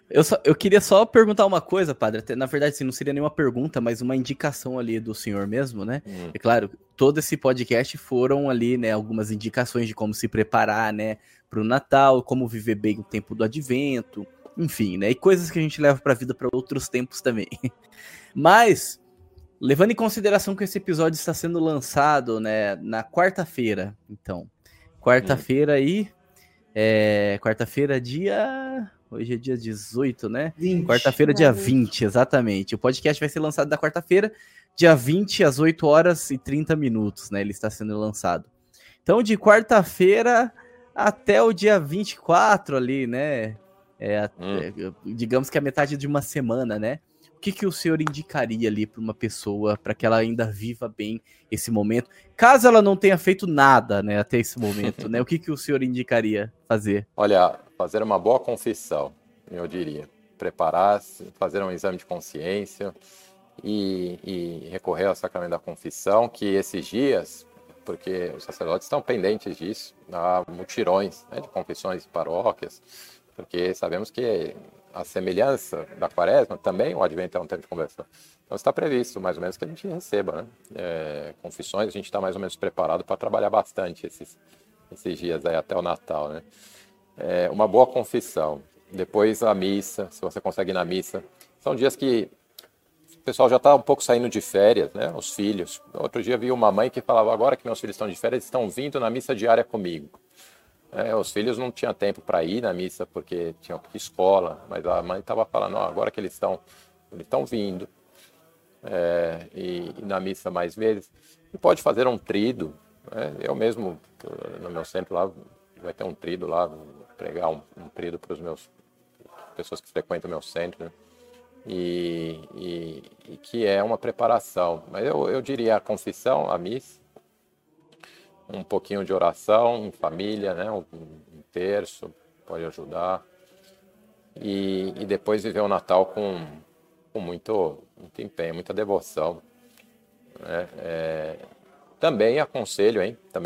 Eu queria só perguntar uma coisa, padre. Na verdade, assim, não seria nenhuma pergunta, mas uma indicação ali do senhor mesmo, né? É claro, todo esse podcast foram ali, né, algumas indicações de como se preparar, né, para o Natal, como viver bem o tempo do Advento, enfim, né? E coisas que a gente leva para a vida para outros tempos também. Mas, levando em consideração que esse episódio está sendo lançado, né, na quarta-feira, então, quarta-feira aí, quarta-feira dia... Hoje é dia 18, né? 20. Quarta-feira, dia 20, exatamente. O podcast vai ser lançado na quarta-feira, dia 20, às 8 horas e 30 minutos, né? Ele está sendo lançado. Então, de quarta-feira até o dia 24 ali, né? Digamos que a metade de uma semana, né? O que o senhor indicaria ali para uma pessoa, para que ela ainda viva bem esse momento? Caso ela não tenha feito nada, né, até esse momento, né? O que o senhor indicaria fazer? Olha, fazer uma boa confissão, eu diria. Preparar-se, fazer um exame de consciência e recorrer ao sacramento da confissão, que esses dias, porque os sacerdotes estão pendentes disso, há mutirões, né, de confissões de paróquias, porque sabemos que a semelhança da quaresma, também o advento é um tempo de conversão. Então está previsto, mais ou menos, que a gente receba, né? Confissões, a gente está mais ou menos preparado para trabalhar bastante esses dias aí até o Natal, né? Uma boa confissão. Depois a missa, se você consegue ir na missa. São dias que o pessoal já está um pouco saindo de férias, né? Os filhos. Outro dia vi uma mãe que falava, agora que meus filhos estão de férias, eles estão vindo na missa diária comigo. Os filhos não tinham tempo para ir na missa porque tinham escola, mas a mãe estava falando, agora que eles estão vindo, e na missa mais vezes. E pode fazer um trido, né? Eu mesmo, no meu centro lá, vai ter um trido lá, vou pregar um trido para as pessoas que frequentam o meu centro, né? E que é uma preparação. Mas eu diria a confissão, a missa, um pouquinho de oração em família, né? Um terço pode ajudar. E depois viver o Natal com muito empenho, muita devoção, né? Também aconselho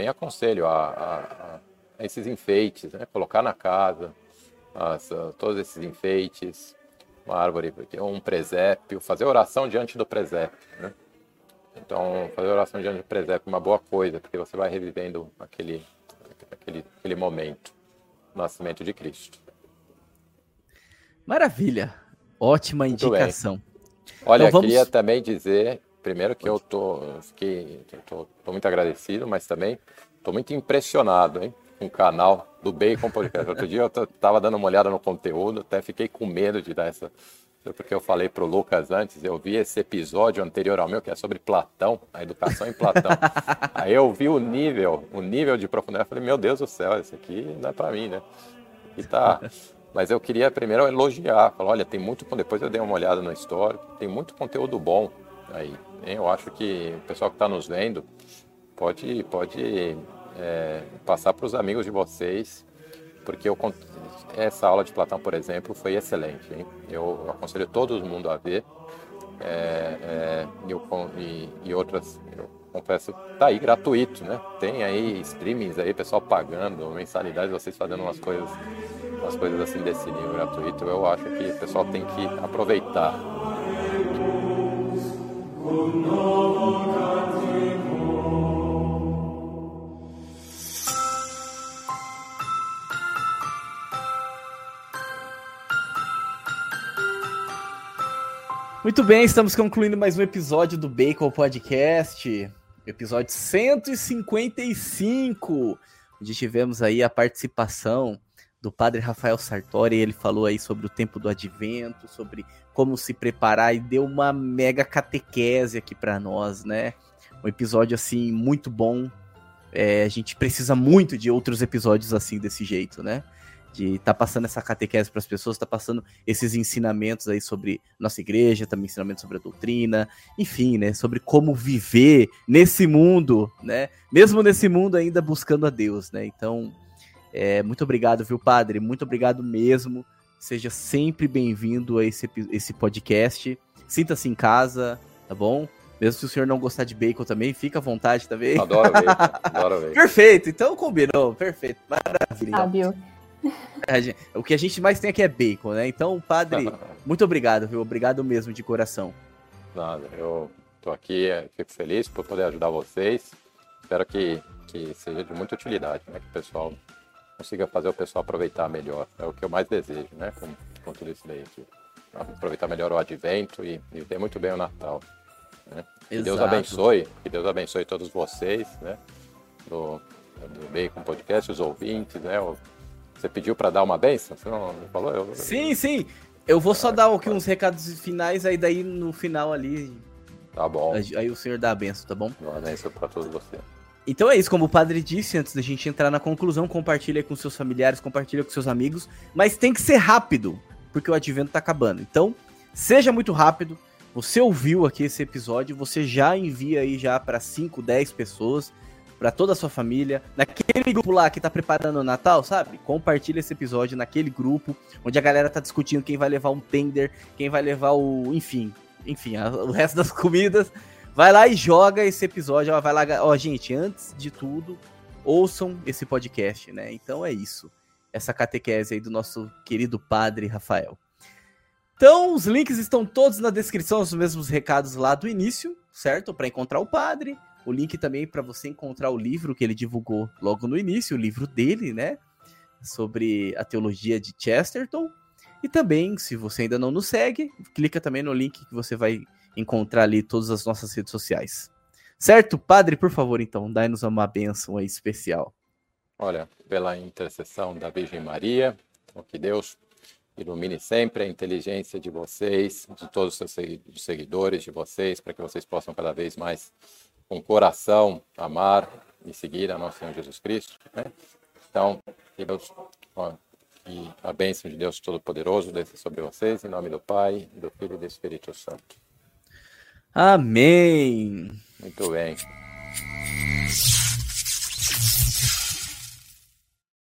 a esses enfeites, né? Colocar na casa todos esses enfeites, uma árvore, um presépio, fazer oração diante do presépio, né? Então, fazer oração diante do presépio é uma boa coisa, porque você vai revivendo aquele momento, o nascimento de Cristo. Maravilha! Ótima indicação. Olha, então, queria também dizer, primeiro que eu tô muito agradecido, mas também estou muito impressionado, hein, com o canal do Bacon Podcast. Outro dia eu estava dando uma olhada no conteúdo, até fiquei com medo de dar essa... Porque eu falei para o Lucas antes, eu vi esse episódio anterior ao meu, que é sobre Platão, a educação em Platão. Aí eu vi o nível de profundidade, eu falei, meu Deus do céu, esse aqui não é para mim, né? E tá... Mas eu queria primeiro elogiar, falar, olha, tem muito... Depois eu dei uma olhada no histórico, tem muito conteúdo bom aí. Eu acho que o pessoal que está nos vendo pode passar para os amigos de vocês, porque essa aula de Platão, por exemplo, foi excelente, hein? Eu aconselho todo mundo a ver, e outras, eu confesso, tá aí gratuito, né? Tem aí streamings aí, pessoal pagando mensalidade, vocês fazendo umas coisas assim desse nível gratuito. Eu acho que o pessoal tem que aproveitar. Muito bem, estamos concluindo mais um episódio do Bacon Podcast, episódio 155, onde tivemos aí a participação do padre Rafael Sartori. Ele falou aí sobre o tempo do advento, sobre como se preparar e deu uma mega catequese aqui para nós, né? Um episódio assim muito bom. A gente precisa muito de outros episódios assim desse jeito, né? De estar passando essa catequese para as pessoas, estar passando esses ensinamentos aí sobre nossa igreja, também ensinamentos sobre a doutrina, enfim, né, sobre como viver nesse mundo, né, mesmo nesse mundo ainda buscando a Deus, né. Então, muito obrigado, viu, padre, muito obrigado mesmo, seja sempre bem-vindo a esse podcast, sinta-se em casa, tá bom? Mesmo se o senhor não gostar de bacon também, fica à vontade também. Adoro bacon. Perfeito, então combinou, perfeito, maravilha. Fábio, O que a gente mais tem aqui é bacon, né? Então, padre, muito obrigado, viu? Obrigado mesmo, de coração. Nada, eu tô aqui, fico feliz por poder ajudar vocês. Espero que seja de muita utilidade, né? Que o pessoal consiga fazer o pessoal aproveitar melhor. É o que eu mais desejo, né? Com tudo isso daí aqui. Aproveitar melhor o advento e viver muito bem o Natal. Né? Que Deus abençoe todos vocês, né? Do Bacon Podcast, os ouvintes, né? Você pediu para dar uma bênção? Você não falou? Sim. Eu vou só dar aqui uns recados finais, aí daí no final ali... Tá bom. Aí o senhor dá a bênção, tá bom? Uma bênção para todos vocês. Então é isso, como o padre disse, antes da gente entrar na conclusão, compartilha com seus familiares, compartilha com seus amigos, mas tem que ser rápido, porque o advento tá acabando. Então, seja muito rápido. Você ouviu aqui esse episódio, você já envia aí já para 5, 10 pessoas, para toda a sua família, naquele grupo lá que tá preparando o Natal, sabe? Compartilha esse episódio naquele grupo, onde a galera tá discutindo quem vai levar um tender, quem vai levar enfim, o resto das comidas. Vai lá e joga esse episódio, vai lá, gente, antes de tudo, ouçam esse podcast, né? Então é isso, essa catequese aí do nosso querido padre Rafael. Então, os links estão todos na descrição, os mesmos recados lá do início, certo? Para encontrar o padre. O link também para você encontrar o livro que ele divulgou logo no início, o livro dele, né? Sobre a teologia de Chesterton. E também, se você ainda não nos segue, clica também no link que você vai encontrar ali todas as nossas redes sociais. Certo? Padre, por favor, então, dai-nos uma bênção aí especial. Olha, pela intercessão da Virgem Maria, que Deus ilumine sempre a inteligência de vocês, de todos os seus seguidores, de vocês, para que vocês possam cada vez mais, com coração, amar e seguir a nosso Senhor Jesus Cristo. Né? Então, que Deus, e a bênção de Deus Todo-Poderoso desça sobre vocês, em nome do Pai, do Filho e do Espírito Santo. Amém. Muito bem.